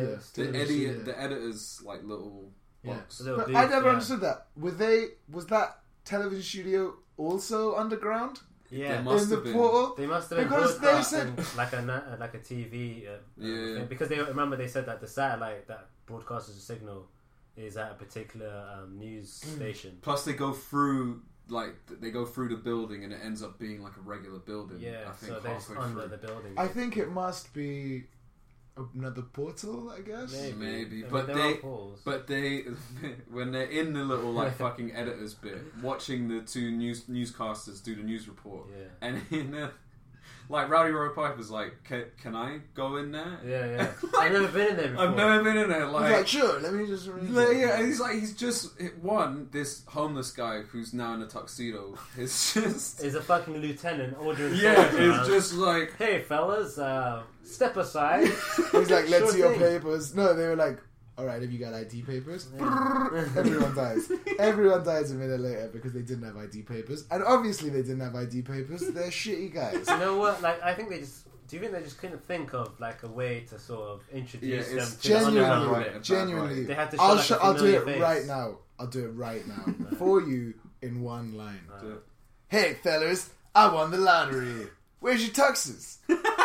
[SPEAKER 3] The editor's like little box.
[SPEAKER 2] But I never understood that. Was that television studio also underground?
[SPEAKER 1] Yeah,
[SPEAKER 2] in the portal.
[SPEAKER 1] They must have been
[SPEAKER 2] because they said
[SPEAKER 1] like a TV. Thing. Because they said that the satellite that broadcasts the signal is at a particular news station.
[SPEAKER 3] Plus, they go through the building, and it ends up being like a regular building.
[SPEAKER 1] Yeah,
[SPEAKER 3] I think
[SPEAKER 1] so they're just under the building.
[SPEAKER 2] I think it must be another portal, I guess.
[SPEAKER 3] Maybe.
[SPEAKER 1] But
[SPEAKER 3] they when they're in the little like fucking editors bit, watching the two newscasters do the news report, and in the, like Rowdy Roddy Piper's like, can I go in there?
[SPEAKER 1] Yeah. I've never been in there before.
[SPEAKER 3] I've never been in there.
[SPEAKER 2] He's like, sure, let me just read
[SPEAKER 3] it. Yeah, and he's just this homeless guy who's now in a tuxedo. Is
[SPEAKER 1] a fucking lieutenant ordering.
[SPEAKER 3] It's just like,
[SPEAKER 1] hey fellas, step aside.
[SPEAKER 2] He's like, let's see your papers. No, they were like, alright, have you got ID papers? Everyone dies. Everyone dies a minute later because they didn't have ID papers. And obviously they didn't have ID papers. They're shitty guys.
[SPEAKER 1] You know what? Like, I think they just... Do you think they just couldn't think of like a way to sort of introduce them to the underground bit?
[SPEAKER 2] Genuinely.
[SPEAKER 1] They have to show
[SPEAKER 2] I'll do it
[SPEAKER 1] face.
[SPEAKER 2] right now. I'll do it right now. For you in one line. Hey, fellas, I won the lottery. Where's your tuxes?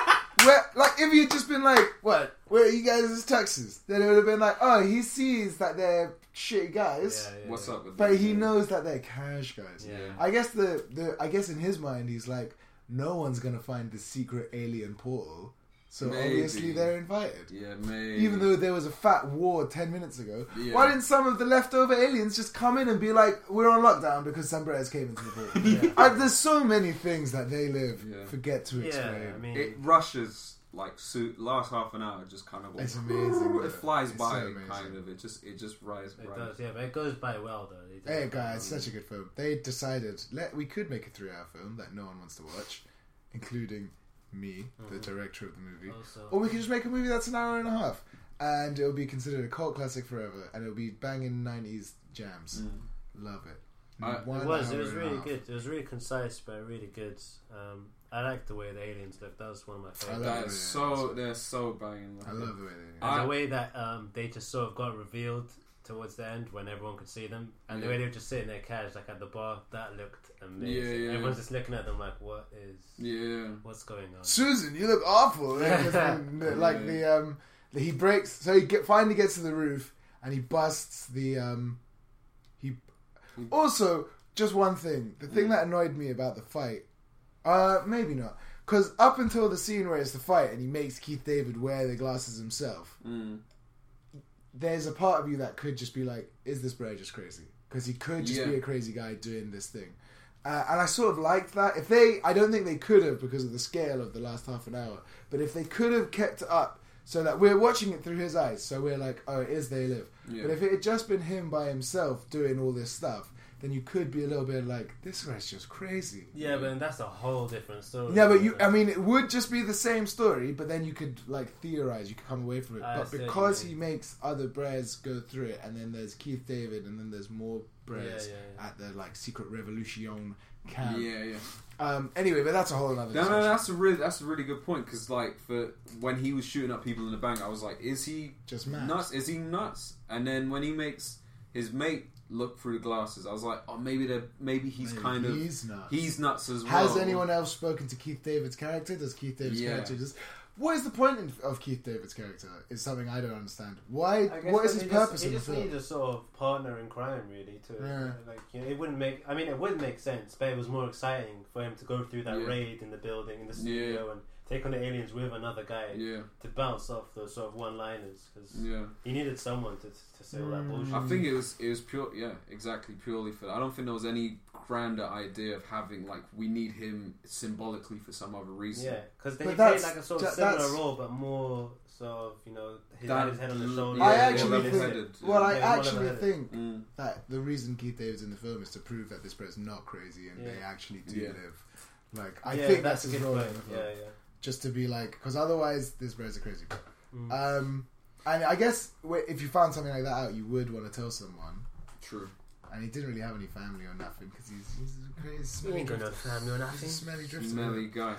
[SPEAKER 2] Like, if you'd just been like, what? Where are you guys' tuxes? Then it would have been like, oh, he sees that they're shitty guys.
[SPEAKER 3] What's up with
[SPEAKER 2] But he knows that they're cash guys.
[SPEAKER 1] Yeah.
[SPEAKER 2] I guess I guess in his mind, he's like, no one's going to find the secret alien portal. So obviously they're invited.
[SPEAKER 3] Yeah, maybe.
[SPEAKER 2] Even though there was a fat war 10 minutes ago. Yeah. Why didn't some of the leftover aliens just come in and be like, we're on lockdown because some brothers came into the portal? There's so many things that They Live forget to explain.
[SPEAKER 1] I mean,
[SPEAKER 3] it rushes like last half an hour just kind of.
[SPEAKER 2] It's amazing.
[SPEAKER 3] It flies by kind of. It just rises.
[SPEAKER 1] It does, yeah, but it goes by well though.
[SPEAKER 2] Hey guys, such a good film. They decided we could make a 3-hour film that no one wants to watch, including me, the director of the movie. Also. Or we could just make a movie that's an hour and a half, and it'll be considered a cult classic forever, and it'll be banging 90s jams. Love it.
[SPEAKER 1] It was really good. It was really concise, but really good. I like the way the aliens look. That was one of my favorites.
[SPEAKER 3] They're so banging.
[SPEAKER 2] I love the way they look.
[SPEAKER 1] And the way that they just sort of got revealed towards the end when everyone could see them, and the way they were just sitting there cash like at the bar, that looked amazing. Everyone's just looking at them like, what's going on?
[SPEAKER 2] Susan, you look awful. Like he breaks, so he finally gets to the roof and he busts the also, just one thing, the thing that annoyed me about the fight, maybe not, because up until the scene where it's the fight and he makes Keith David wear the glasses himself, there's a part of you that could just be like, is this bro just crazy? Because he could just be a crazy guy doing this thing. And I sort of liked that. I don't think they could have because of the scale of the last half an hour, but if they could have kept it up so that we're watching it through his eyes, so we're like, oh, it is They Live. Yeah. But if it had just been him by himself doing all this stuff, then you could be a little bit like, this guy's just crazy.
[SPEAKER 1] Yeah, but that's a whole different story.
[SPEAKER 2] Yeah, but it would just be the same story, but then you could, like, theorize, you could come away from it. But because he makes other Bres go through it, and then there's Keith David, and then there's more Bres at the, like, Secret Revolution camp. Anyway, but that's a whole other discussion.
[SPEAKER 3] No, that's a really good point, because, like, for when he was shooting up people in the bank, I was like, is he
[SPEAKER 2] just mad?
[SPEAKER 3] Nuts? Is he nuts? And then when he makes his mate look through the glasses, I was like, oh, maybe he's nuts. He's nuts as well.
[SPEAKER 2] Has anyone else spoken to Keith David's character? Does Keith David's character just... What is the point of Keith David's character? Is something I don't understand. Why? What is his purpose in the film?
[SPEAKER 1] He just needs a sort of partner in crime, really. It wouldn't make... I mean, it would make sense, but it was more exciting for him to go through that raid in the building, in the studio, and take on the aliens with another guy to bounce off those sort of one-liners, because he needed someone to say all that bullshit.
[SPEAKER 3] I think it was pure, purely for that. I don't think there was any grander idea of having, like, we need him symbolically for some other reason.
[SPEAKER 1] Yeah, because then he played like a sort of similar role, but more sort of, had his head on the shoulder.
[SPEAKER 2] I actually think that the reason Keith David's in the film is to prove that this person's not crazy and they actually do live. Like, I think that's his role in the film. Just to be like, because otherwise this bro's a crazy guy. And I guess if you found something like that out, you would want to tell someone.
[SPEAKER 3] True.
[SPEAKER 2] And he didn't really have any family or nothing because he's a crazy smelly
[SPEAKER 1] drifter. No family or nothing.
[SPEAKER 2] He's a smelly drifter.
[SPEAKER 3] Smelly guy.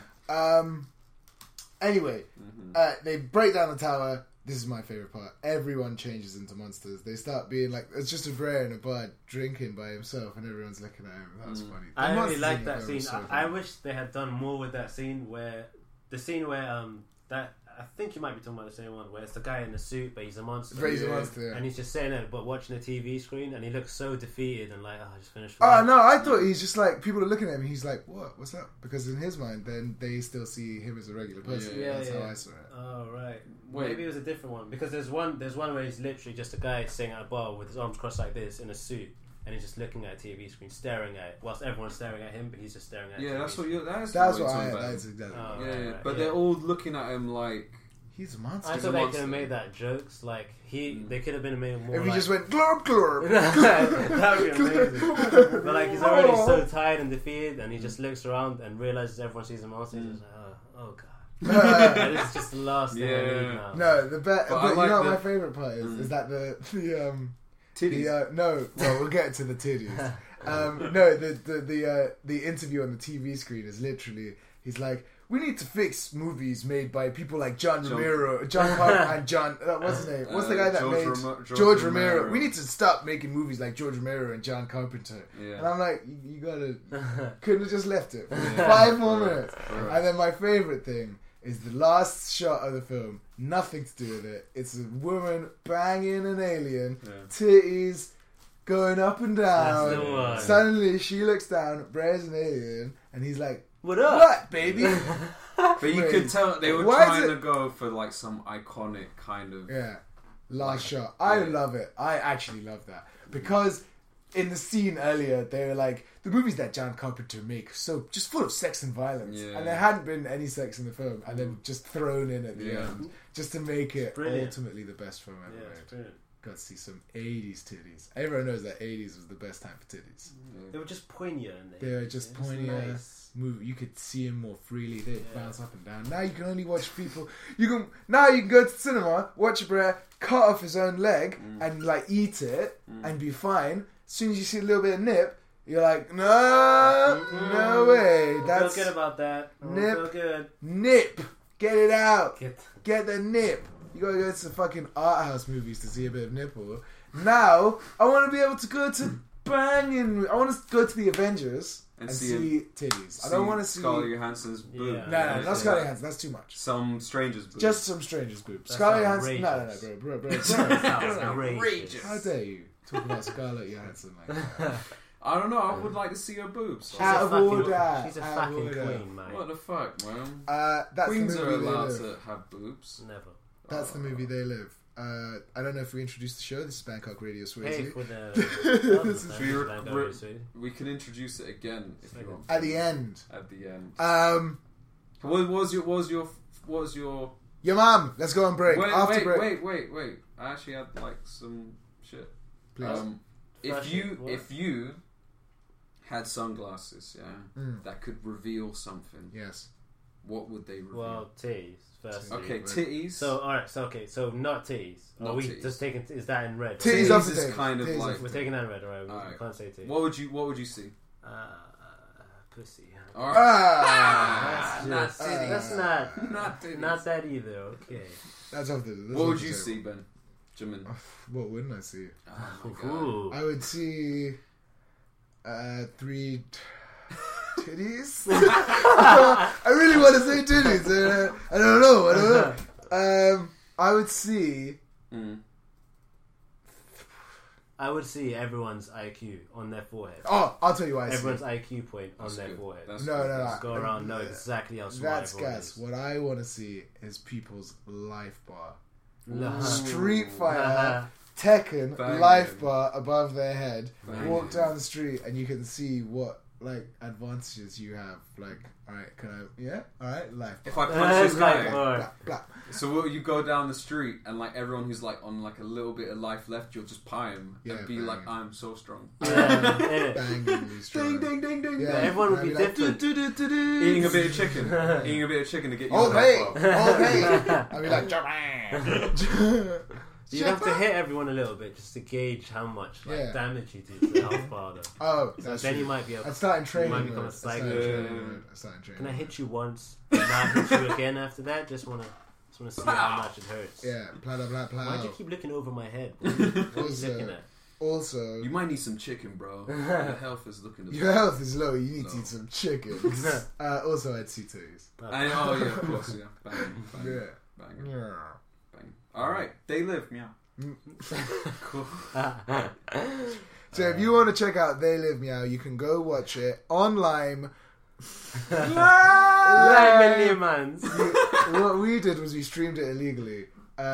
[SPEAKER 2] Anyway, they break down the tower. This is my favourite part. Everyone changes into monsters. They start being like, it's just a Brer in a bar drinking by himself and everyone's looking at him. That was funny.
[SPEAKER 1] I really like that scene. I wish they had done more with that scene where that I think you might be talking about the same one where it's the guy in the suit but he's a monster.
[SPEAKER 2] He's a monster,
[SPEAKER 1] and he's just sitting there but watching the TV screen and he looks so defeated and like, I just finished.
[SPEAKER 2] No, I thought he's just like, people are looking at him and he's like, what's up? Because in his mind then they still see him as a regular person. That's how I saw it.
[SPEAKER 1] Oh right. Maybe it was a different one because there's one where he's literally just a guy sitting at a bar with his arms crossed like this in a suit. And he's just looking at a TV screen, staring at it, whilst everyone's staring at him, but he's just staring at it.
[SPEAKER 3] Yeah, that's what you're... That's
[SPEAKER 2] what I... That's exactly
[SPEAKER 3] right. But they're all looking at him like...
[SPEAKER 2] He's a monster.
[SPEAKER 1] I thought they could have made that jokes. Like, they could have been made more
[SPEAKER 2] if he just went, glorp, glorp.
[SPEAKER 1] That would be amazing. But, like, he's already so tired and defeated, and he just looks around and realizes everyone sees a monster. He's just like, oh God. This is just the last thing I need now.
[SPEAKER 2] No, but you know what my favourite part is that the
[SPEAKER 3] titties.
[SPEAKER 2] We'll get to the titties. The interview on the TV screen is literally, he's like, we need to fix movies made by people like John Carpenter and John. What's his name? What's the guy that made George Romero? We need to stop making movies like George Romero and John Carpenter. Yeah. And I'm like, you gotta couldn't have just left it for 5 more minutes. Right. And then my favorite thing is the last shot of the film. Nothing to do with it. It's a woman banging an alien, titties going up and down. Suddenly she looks down, Brer's an alien, and he's like,
[SPEAKER 1] what up?
[SPEAKER 2] What, baby?
[SPEAKER 3] But you could tell they were trying to go for like some iconic kind of...
[SPEAKER 2] Yeah. Last shot. I love it. I actually love that. Because in the scene earlier, they were like, the movies that John Carpenter makes so just full of sex and violence. Yeah. And there hadn't been any sex in the film. And then just thrown in at the end. Just to make it ultimately the best film ever made. Got to see some 80s titties. Everyone knows that 80s was the best time for titties.
[SPEAKER 1] They were just poignant.
[SPEAKER 2] They were just poignant. Nice. Move. You could see them more freely. They bounce up and down. Now you can only watch people. Now you can go to the cinema, watch a Brer cut off his own leg and like eat it and be fine. As soon as you see a little bit of nip, You're like, no way. That's
[SPEAKER 1] feel good about that.
[SPEAKER 2] Nip.
[SPEAKER 1] Feel good.
[SPEAKER 2] Nip. Get it out.
[SPEAKER 1] Get
[SPEAKER 2] the nip. You gotta go to the fucking art house movies to see a bit of nipple. Now, I want to be able to go to banging. I want to go to the Avengers and see titties. I don't want to see
[SPEAKER 3] Scarlett Johansson's boob.
[SPEAKER 2] No, not Scarlett Johansson. That's too much.
[SPEAKER 3] Some stranger's boob.
[SPEAKER 2] Just some stranger's boob. Scarlett Johansson. No, bro.
[SPEAKER 1] That's outrageous.
[SPEAKER 2] How dare you talk about Scarlett Johansson like that?
[SPEAKER 3] I don't know. I would like to see her boobs.
[SPEAKER 2] Out of order.
[SPEAKER 1] She's a fucking queen, man.
[SPEAKER 3] What the fuck, man?
[SPEAKER 2] That's
[SPEAKER 3] Queens
[SPEAKER 2] the
[SPEAKER 3] are
[SPEAKER 2] movie
[SPEAKER 3] allowed to have boobs.
[SPEAKER 1] Never.
[SPEAKER 2] That's the movie They Live. I don't know if we introduced the show. This is Bangkok Radio Swayze.
[SPEAKER 1] Hey, for
[SPEAKER 3] we can introduce it again if you want.
[SPEAKER 2] At the end.
[SPEAKER 3] What was your?
[SPEAKER 2] Your mum. Let's go on break.
[SPEAKER 3] Wait. I actually had like some shit.
[SPEAKER 2] Please.
[SPEAKER 3] If you had sunglasses, that could reveal something.
[SPEAKER 2] Yes.
[SPEAKER 3] What would they reveal?
[SPEAKER 1] Well, titties. Firstly.
[SPEAKER 3] Okay, titties.
[SPEAKER 1] So alright, so not titties. Are we
[SPEAKER 3] titties.
[SPEAKER 1] just taking? Is that in red?
[SPEAKER 2] Titties off the
[SPEAKER 3] is
[SPEAKER 2] table.
[SPEAKER 3] kind of
[SPEAKER 2] titties
[SPEAKER 3] like
[SPEAKER 1] we're taking that in red, alright? We can't say titties.
[SPEAKER 3] What would you see?
[SPEAKER 1] Pussy.
[SPEAKER 3] Alright.
[SPEAKER 1] That's not that either. Okay.
[SPEAKER 2] That's off the.
[SPEAKER 3] What would you see, Ben? Jimin?
[SPEAKER 2] What wouldn't I see?
[SPEAKER 3] Oh
[SPEAKER 2] I would see 3 titties. I really want to say titties. I don't know. I would see.
[SPEAKER 1] I would see everyone's IQ on their forehead.
[SPEAKER 2] Oh, I'll tell you why.
[SPEAKER 1] Everyone's IQ point on their forehead.
[SPEAKER 2] No.
[SPEAKER 1] Go around, know exactly how smart everyone is.
[SPEAKER 2] What I want to see is people's life bar. Street Fighter, Tekken, life bar above their head. Walk down the street and you can see what advantages you have. Alright, can I? Yeah, alright, life.
[SPEAKER 3] If I punch this guy,
[SPEAKER 2] blah, blah.
[SPEAKER 3] So will you go down the street and everyone who's on a little bit of life left, you'll just pie him and be like, I'm so strong.
[SPEAKER 2] Bangingly strong.
[SPEAKER 3] Ding.
[SPEAKER 1] Yeah, everyone would be different.
[SPEAKER 3] Eating a bit of chicken. to get you.
[SPEAKER 2] Okay. I'll be like, Japan.
[SPEAKER 1] You'd have to hit everyone a little bit just to gauge how much damage you do to the health bar.
[SPEAKER 2] Oh,
[SPEAKER 1] so then you might be able.
[SPEAKER 2] I'm starting training.
[SPEAKER 1] You might become a psycho. Can I hit you once? And not hit you again after that? Just wanna see how much it hurts.
[SPEAKER 2] Yeah, blah blah blah.
[SPEAKER 1] Why'd you keep looking over my head? What are you looking at?
[SPEAKER 2] Also,
[SPEAKER 3] you might need some chicken, bro. Your health is looking.
[SPEAKER 2] Your health is low. You need to eat some chicken. Also, I'd see titties.
[SPEAKER 3] Of course, yeah. Bang. All right, They Live. Meow. Cool.
[SPEAKER 2] So if you want to check out They Live Meow, you can go watch it on Lime. What we did was we streamed it illegally.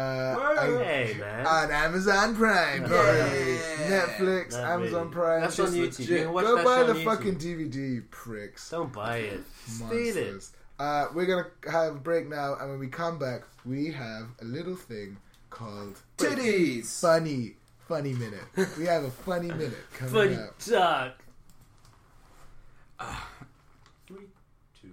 [SPEAKER 2] On Amazon Prime, Netflix, Amazon Prime.
[SPEAKER 1] That's on YouTube. You can watch
[SPEAKER 2] go buy the
[SPEAKER 1] YouTube.
[SPEAKER 2] fucking DVD, you pricks.
[SPEAKER 1] Don't buy it. Steal it.
[SPEAKER 2] We're gonna have a break now, and when we come back, we have a little thing called
[SPEAKER 3] titties.
[SPEAKER 2] Funny minute. We have a funny minute coming up.
[SPEAKER 1] Funny talk. 3, 2,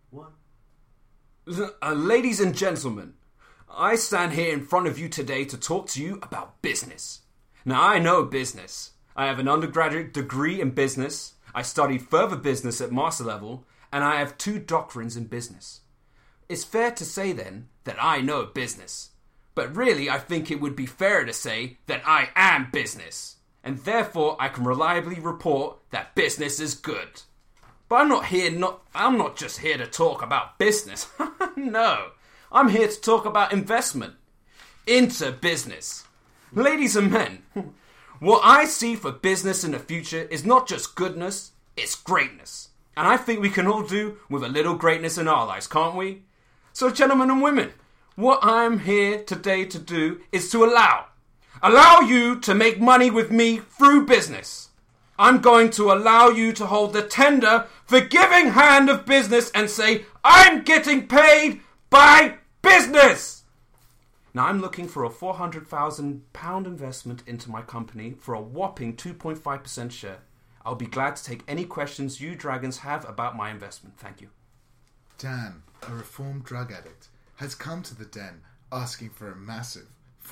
[SPEAKER 1] 1.
[SPEAKER 5] Ladies and gentlemen, I stand here in front of you today to talk to you about business. Now, I know business. I have an undergraduate degree in business. I studied further business at master level, and I have 2 doctorates in business. It's fair to say then that I know business. But really, I think it would be fairer to say that I am business. And therefore, I can reliably report that business is good. But I'm not just here to talk about business. No. I'm here to talk about investment. Into business. Ladies and men, what I see for business in the future is not just goodness, it's greatness. And I think we can all do with a little greatness in our lives, can't we? So gentlemen and women, what I'm here today to do is to allow you to make money with me through business. I'm going to allow you to hold the tender, forgiving hand of business and say, I'm getting paid by business. Now I'm looking for a £400,000 investment into my company for a whopping 2.5% share. I'll be glad to take any questions you dragons have about my investment. Thank you.
[SPEAKER 2] Dan, a reformed drug addict, has come to the den asking for a massive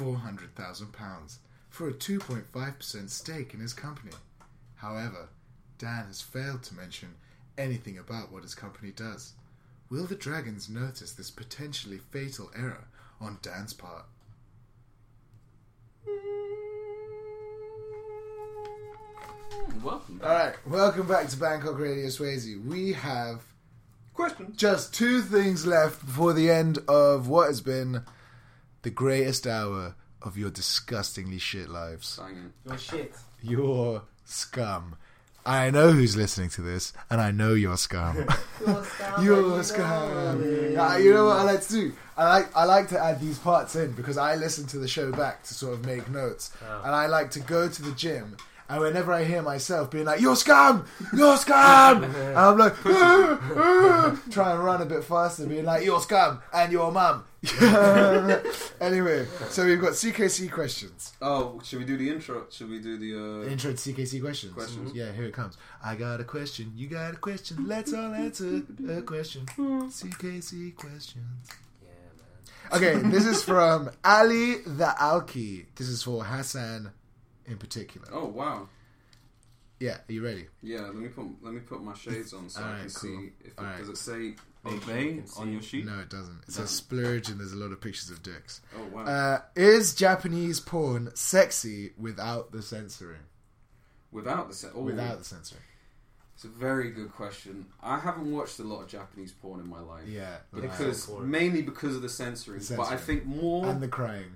[SPEAKER 2] £400,000 for a 2.5% stake in his company. However, Dan has failed to mention anything about what his company does. Will the Dragons notice this potentially fatal error on Dan's part?
[SPEAKER 3] Welcome.
[SPEAKER 2] Alright, welcome back to Bangkok Radio Swayze. We have just 2 things left before the end of what has been the greatest hour of your disgustingly shit lives.
[SPEAKER 1] Your shit.
[SPEAKER 2] Your scum. I know who's listening to this, and I know you're scum. You're scum. You know what I like to do? I like to add these parts in because I listen to the show back to sort of make notes. And I like to go to the gym, and whenever I hear myself being like, "You're scum! You're scum!" and I'm like, try and run a bit faster, being like, "You're scum, and your mum." Anyway, so we've got CKC questions.
[SPEAKER 3] Oh, should we do the intro? Should we do the
[SPEAKER 2] intro to CKC questions? Yeah, here it comes. I got a question. You got a question. Let's all answer a question. CKC questions. Yeah, man. Okay, this is from Ali the Alki. This is for Hassan in particular.
[SPEAKER 3] Oh wow.
[SPEAKER 2] Yeah, are you ready?
[SPEAKER 3] Yeah, let me put my shades on so I can see if does it say obey on your sheet?
[SPEAKER 2] No, it doesn't. It says splurge and there's a lot of pictures of dicks.
[SPEAKER 3] Oh wow.
[SPEAKER 2] Is Japanese porn sexy without the censoring?
[SPEAKER 3] Without the
[SPEAKER 2] censoring.
[SPEAKER 3] It's a very good question. I haven't watched a lot of Japanese porn in my life.
[SPEAKER 2] Yeah.
[SPEAKER 3] Mainly because of the censoring. But I think more
[SPEAKER 2] and the crying.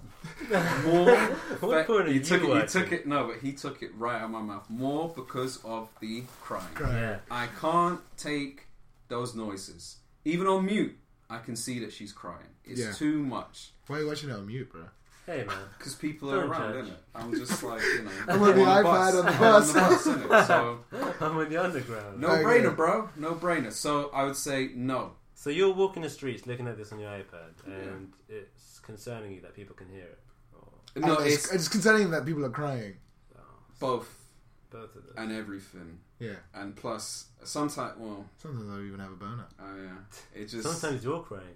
[SPEAKER 3] What porn he took it right out of my mouth. More because of the crying.
[SPEAKER 1] Yeah.
[SPEAKER 3] I can't take those noises. Even on mute, I can see that she's crying. It's too much.
[SPEAKER 2] Why are you watching it on mute, bro?
[SPEAKER 1] Hey man,
[SPEAKER 3] because people are around, innit? I'm just like,
[SPEAKER 2] I'm on the iPad on the bus.
[SPEAKER 3] Innit? So
[SPEAKER 1] I'm on the underground.
[SPEAKER 3] No brainer, bro. No brainer. So I would say no.
[SPEAKER 1] So you're walking the streets looking at this on your iPad, and it's concerning you that people can hear it. Or...
[SPEAKER 2] No, it's concerning that people are crying.
[SPEAKER 3] Both
[SPEAKER 1] of them,
[SPEAKER 3] and everything.
[SPEAKER 2] Yeah,
[SPEAKER 3] and plus sometimes I
[SPEAKER 2] even have a boner.
[SPEAKER 3] Oh yeah, it just
[SPEAKER 1] sometimes you're crying.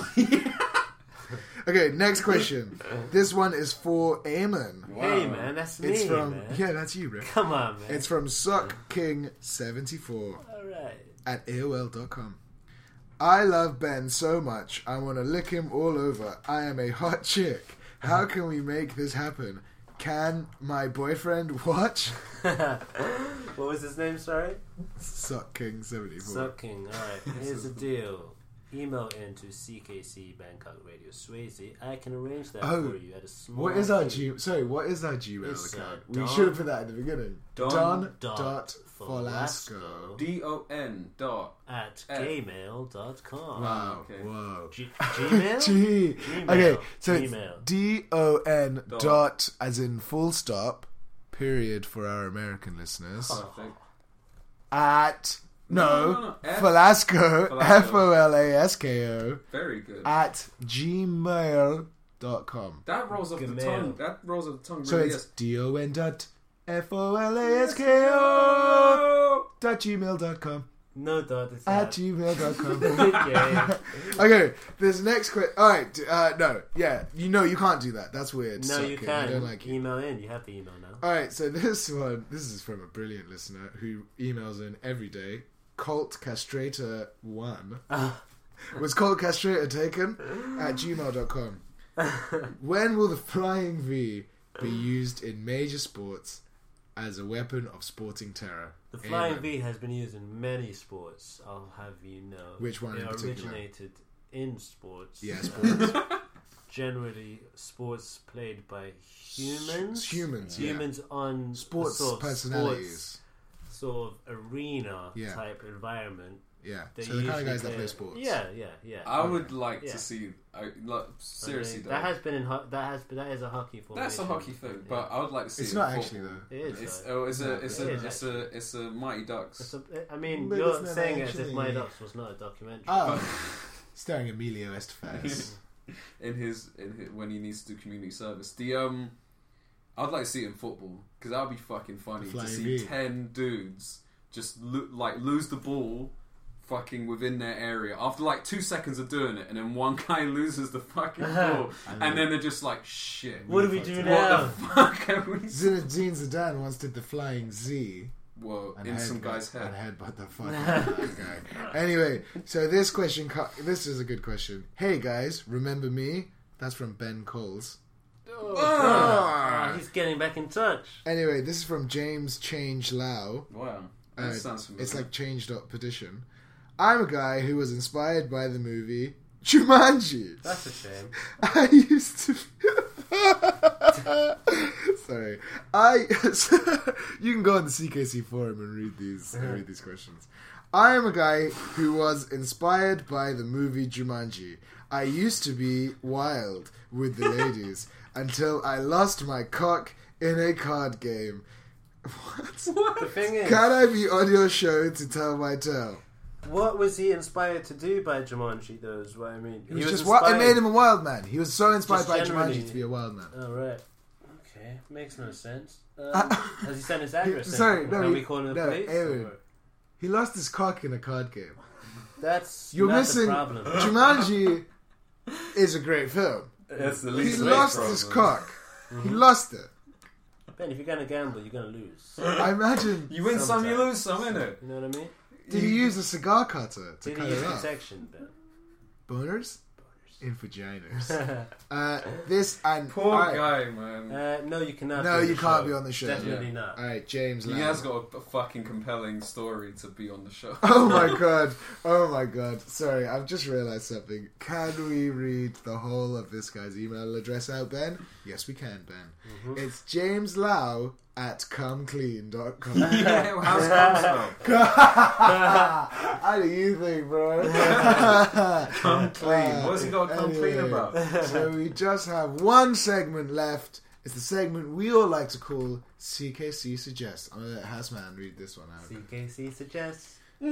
[SPEAKER 2] Okay, next question. This one is for Eamon.
[SPEAKER 1] Wow. Hey man, that's me. Man.
[SPEAKER 2] Yeah, that's you, bro.
[SPEAKER 1] Come on, man.
[SPEAKER 2] It's from SuckKing74.
[SPEAKER 1] Alright.
[SPEAKER 2] At AOL.com. I love Ben so much. I want to lick him all over. I am a hot chick. How can we make this happen? Can my boyfriend watch?
[SPEAKER 1] What was his name, sorry?
[SPEAKER 2] SuckKing74.
[SPEAKER 1] SuckKing, alright. Here's the deal. Email into CKC Bangkok Radio Swayze. I can arrange that for you at a small...
[SPEAKER 2] What is our Gmail account? We should have put that at the beginning. Don.Folasco.
[SPEAKER 3] DON.
[SPEAKER 1] At gmail.com.
[SPEAKER 2] Wow.
[SPEAKER 1] Okay.
[SPEAKER 2] Whoa.
[SPEAKER 1] Gmail? Gmail.
[SPEAKER 2] Okay, so
[SPEAKER 1] Gmail.
[SPEAKER 2] it's DON. As in full stop, period for our American listeners.
[SPEAKER 3] Perfect.
[SPEAKER 2] At... No. Folasco. Folasko.
[SPEAKER 3] Very good.
[SPEAKER 2] At gmail.com.
[SPEAKER 3] That rolls off the tongue. That rolls off the tongue.
[SPEAKER 2] So
[SPEAKER 3] really
[SPEAKER 2] it's don.folasko.gmail.com.
[SPEAKER 1] No dot. It's
[SPEAKER 2] at gmail.com. Okay, this next question. Alright, no. Yeah, you can't do that. That's weird.
[SPEAKER 1] No, you can.
[SPEAKER 2] I don't like
[SPEAKER 1] email in. You have the email now.
[SPEAKER 2] Alright, so this is from a brilliant listener who emails in every day. Colt Castrator 1. Was Colt Castrator taken? At gmail.com. When will the Flying V be used in major sports as a weapon of sporting terror?
[SPEAKER 1] The Flying V has been used in many sports, I'll have you know.
[SPEAKER 2] Which one in particular?
[SPEAKER 1] It originated in sports.
[SPEAKER 2] Yeah, sports.
[SPEAKER 1] Generally, sports played by humans.
[SPEAKER 2] Humans
[SPEAKER 1] on
[SPEAKER 2] sports personalities.
[SPEAKER 1] Sort of arena type environment.
[SPEAKER 2] Yeah, so the kind of guys that play sports.
[SPEAKER 1] Yeah.
[SPEAKER 3] I would like to see. Seriously,
[SPEAKER 1] that has been in that is a hockey formation.
[SPEAKER 3] That's a hockey thing, but I would like to see.
[SPEAKER 2] It's not actually though.
[SPEAKER 1] It is.
[SPEAKER 3] It's a Mighty Ducks.
[SPEAKER 1] You're saying it as if Mighty Ducks was not a documentary.
[SPEAKER 2] Starring Emilio Estevez
[SPEAKER 3] in his when he needs to do community service. I'd like to see it in football because that would be fucking funny to see 10 dudes just lose the ball fucking within their area after 2 seconds of doing it, and then one guy loses the fucking ball, and then they're just like, shit.
[SPEAKER 1] What do we do now?
[SPEAKER 3] What the fuck have we?
[SPEAKER 2] Zinedine Zidane once did the Flying Z,
[SPEAKER 3] Whoa, in some guy's head.
[SPEAKER 2] And headbutt the fuck out of that guy. Anyway, so this question, this is a good question. Hey guys, remember me? That's from Ben Coles.
[SPEAKER 1] He's getting back in touch.
[SPEAKER 2] Anyway, this is from James Change Lau.
[SPEAKER 3] Wow. That sounds familiar.
[SPEAKER 2] It's like change.petition. I'm a guy who was inspired by the movie Jumanji.
[SPEAKER 1] That's a shame.
[SPEAKER 2] I used to... Sorry. You can go on the CKC forum and read these questions. I am a guy who was inspired by the movie Jumanji. I used to be wild with the ladies until I lost my cock in a card game. What?
[SPEAKER 1] The thing is,
[SPEAKER 2] can I be on your show to tell my tale?
[SPEAKER 1] What was he inspired to do by Jumanji, though, is what I mean.
[SPEAKER 2] He was just it made him a wild man. He was so inspired by Jumanji to be a wild man.
[SPEAKER 1] Oh, right. Okay. Makes no sense. Has he sent his address? Are we calling the police?
[SPEAKER 2] Aaron, he lost his cock in a card game.
[SPEAKER 1] You're missing
[SPEAKER 2] the problem. Jumanji is a great film.
[SPEAKER 3] That's the least.
[SPEAKER 2] He lost his cock. He lost it.
[SPEAKER 1] Ben, if you're going to gamble, you're going to lose.
[SPEAKER 2] I imagine...
[SPEAKER 3] You win some, you lose some, innit?
[SPEAKER 1] You know what I mean?
[SPEAKER 2] Did he use a cigar cutter to cut it off?
[SPEAKER 1] Protection, Ben?
[SPEAKER 2] Boners? In vaginas. This and...
[SPEAKER 3] Poor guy, man.
[SPEAKER 1] No, you cannot.
[SPEAKER 2] No, you can't be on the show.
[SPEAKER 1] Definitely not.
[SPEAKER 2] Alright, James
[SPEAKER 3] He has got a fucking compelling story to be on the show.
[SPEAKER 2] Oh my god. Sorry, I've just realised something. Can we read the whole of this guy's email address out, Ben? Yes, we can, Ben. Mm-hmm. It's jameslau@comeclean.com.
[SPEAKER 3] Yeah, how's come spelled?
[SPEAKER 2] How do you think, bro?
[SPEAKER 3] Come clean. What's he got to come clean about?
[SPEAKER 2] So we just have one segment left. It's the segment we all like to call CKC Suggests. I'm going to let Hasman read this one out.
[SPEAKER 1] CKC Suggests.
[SPEAKER 3] Yeah.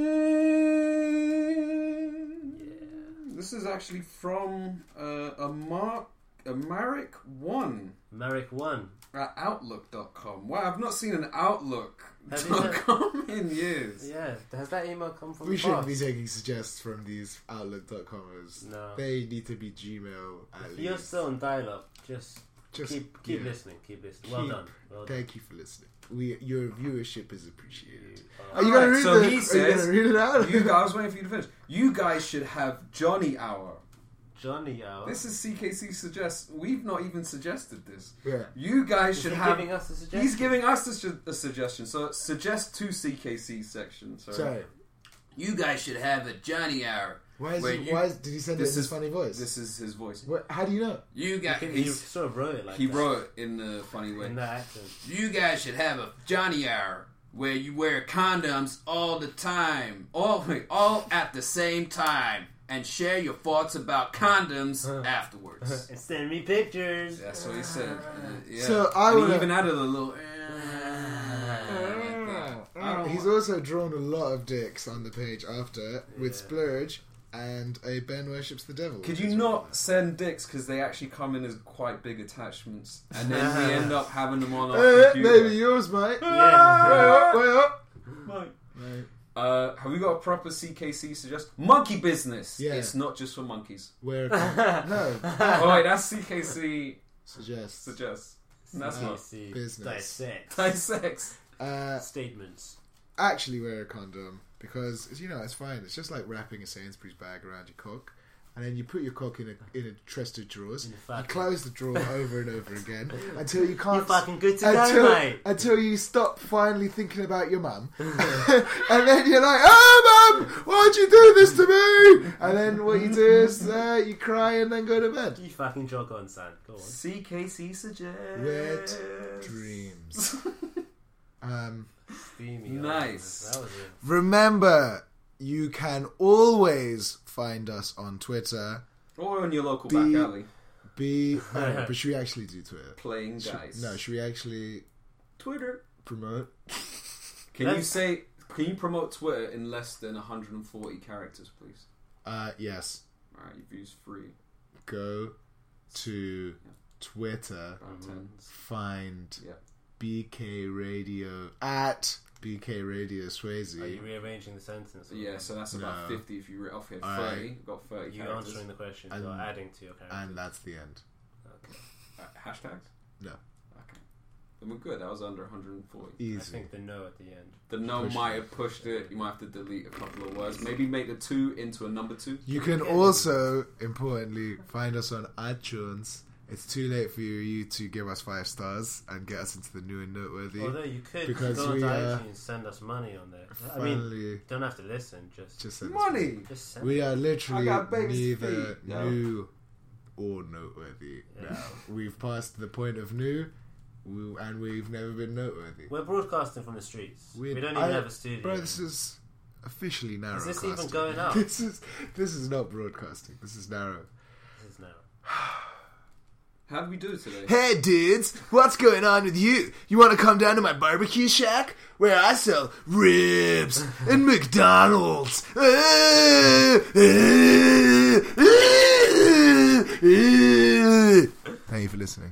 [SPEAKER 3] This is actually from a Marek 1.
[SPEAKER 1] Marek 1.
[SPEAKER 3] At Outlook.com. Wow, I've not seen an Outlook.com in years.
[SPEAKER 1] Yeah, has that email come from
[SPEAKER 2] We shouldn't be taking suggests from these Outlook.comers.
[SPEAKER 1] No.
[SPEAKER 2] They need to be Gmail at least.
[SPEAKER 1] You're still on dial-up. Just keep listening. Keep listening. Well done.
[SPEAKER 2] Thank you for listening. Your viewership is appreciated. Are you going to read
[SPEAKER 3] he says,
[SPEAKER 2] read it out?
[SPEAKER 3] I was waiting for you to finish. You guys should have Johnny Hour.
[SPEAKER 1] Johnny Hour.
[SPEAKER 3] This is CKC Suggests. We've not even suggested this.
[SPEAKER 2] Yeah.
[SPEAKER 3] You guys should have...
[SPEAKER 1] giving us a suggestion?
[SPEAKER 3] He's giving us a suggestion. So suggest to CKC section.
[SPEAKER 2] Sorry.
[SPEAKER 4] You guys should have a Johnny Hour.
[SPEAKER 2] Why did he send it in his funny voice?
[SPEAKER 3] This is his voice.
[SPEAKER 2] How do you know?
[SPEAKER 1] You sort of wrote it like
[SPEAKER 3] he wrote it in the funny way.
[SPEAKER 1] In that accent.
[SPEAKER 4] You guys should have a Johnny Hour where you wear condoms all the time. All at the same time. And share your thoughts about condoms afterwards.
[SPEAKER 1] And send me pictures.
[SPEAKER 3] That's what he said. Yeah.
[SPEAKER 2] So
[SPEAKER 3] he even added a little...
[SPEAKER 2] He's also drawn a lot of dicks on the page after with Splurge and a Ben Worships the Devil.
[SPEAKER 3] Could you not send dicks because they actually come in as quite big attachments and then we end up having them on our computer?
[SPEAKER 2] Maybe yours, mate.
[SPEAKER 1] Yeah.
[SPEAKER 2] Way up.
[SPEAKER 3] Mate. Have we got a proper CKC suggest? Monkey business.
[SPEAKER 2] Yeah.
[SPEAKER 3] It's not just for monkeys.
[SPEAKER 2] No.
[SPEAKER 3] Oh wait, that's CKC
[SPEAKER 2] Suggest.
[SPEAKER 3] That's not
[SPEAKER 2] business.
[SPEAKER 1] Dissect.
[SPEAKER 2] Dissect.
[SPEAKER 1] Statements.
[SPEAKER 2] Actually wear a condom because, as you know, it's fine. It's just like wrapping a Sainsbury's bag around your cock. And then you put your cock in a chest of drawers. You close the drawer over and over again until you can't.
[SPEAKER 1] You're fucking good to go, mate.
[SPEAKER 2] Until you stop finally thinking about your mum, and then you're like, "Oh, mum, why'd you do this to me?" And then what you do is you cry and then go to bed.
[SPEAKER 1] You fucking jog on, son. Go on.
[SPEAKER 3] CKC suggests
[SPEAKER 2] Wet dreams.
[SPEAKER 3] Nice.
[SPEAKER 2] That was it. Remember. You can always find us on Twitter.
[SPEAKER 3] Or on your local back alley.
[SPEAKER 2] But should we actually do Twitter?
[SPEAKER 3] Playing dice.
[SPEAKER 2] Should we actually...
[SPEAKER 3] Twitter.
[SPEAKER 2] Promote?
[SPEAKER 3] Can you promote Twitter in less than 140 characters, please?
[SPEAKER 2] Yes.
[SPEAKER 3] Alright, you've used 3.
[SPEAKER 2] Go to Twitter. Find BK Radio at... BK Radio Swayze.
[SPEAKER 1] Are you rearranging the sentence?
[SPEAKER 3] Yeah, so that's about 50 if you read off here. 30. You've got 30
[SPEAKER 1] you
[SPEAKER 3] characters.
[SPEAKER 1] Answering the question, or adding to your characters.
[SPEAKER 2] And that's the end.
[SPEAKER 3] Okay. Hashtags?
[SPEAKER 2] No.
[SPEAKER 3] Okay. Then we're good. That was under 140.
[SPEAKER 2] Easy.
[SPEAKER 1] I think the no at the end.
[SPEAKER 3] The no might have pushed it. You might have to delete a couple of words. Maybe make the 2 into a number 2.
[SPEAKER 2] You can also, importantly, find us on iTunes. It's too late for you to give us 5 stars and get us into the new and noteworthy.
[SPEAKER 1] Although you could
[SPEAKER 2] because
[SPEAKER 1] go on iTunes, send us money on there. I mean, don't have to listen. Just
[SPEAKER 2] send
[SPEAKER 3] money.
[SPEAKER 1] Just send
[SPEAKER 2] we are literally neither new or noteworthy now. We've passed the point of new, and we've never been noteworthy.
[SPEAKER 1] We're broadcasting from the streets. We don't even have a studio.
[SPEAKER 2] Bro, this is officially narrow.
[SPEAKER 1] Is this even going up?
[SPEAKER 2] This is not broadcasting. This is narrow.
[SPEAKER 1] This is narrow.
[SPEAKER 3] How did we do today?
[SPEAKER 2] Hey dudes, what's going on with you? You want to come down to my barbecue shack? Where I sell ribs and McDonald's. Thank you for listening.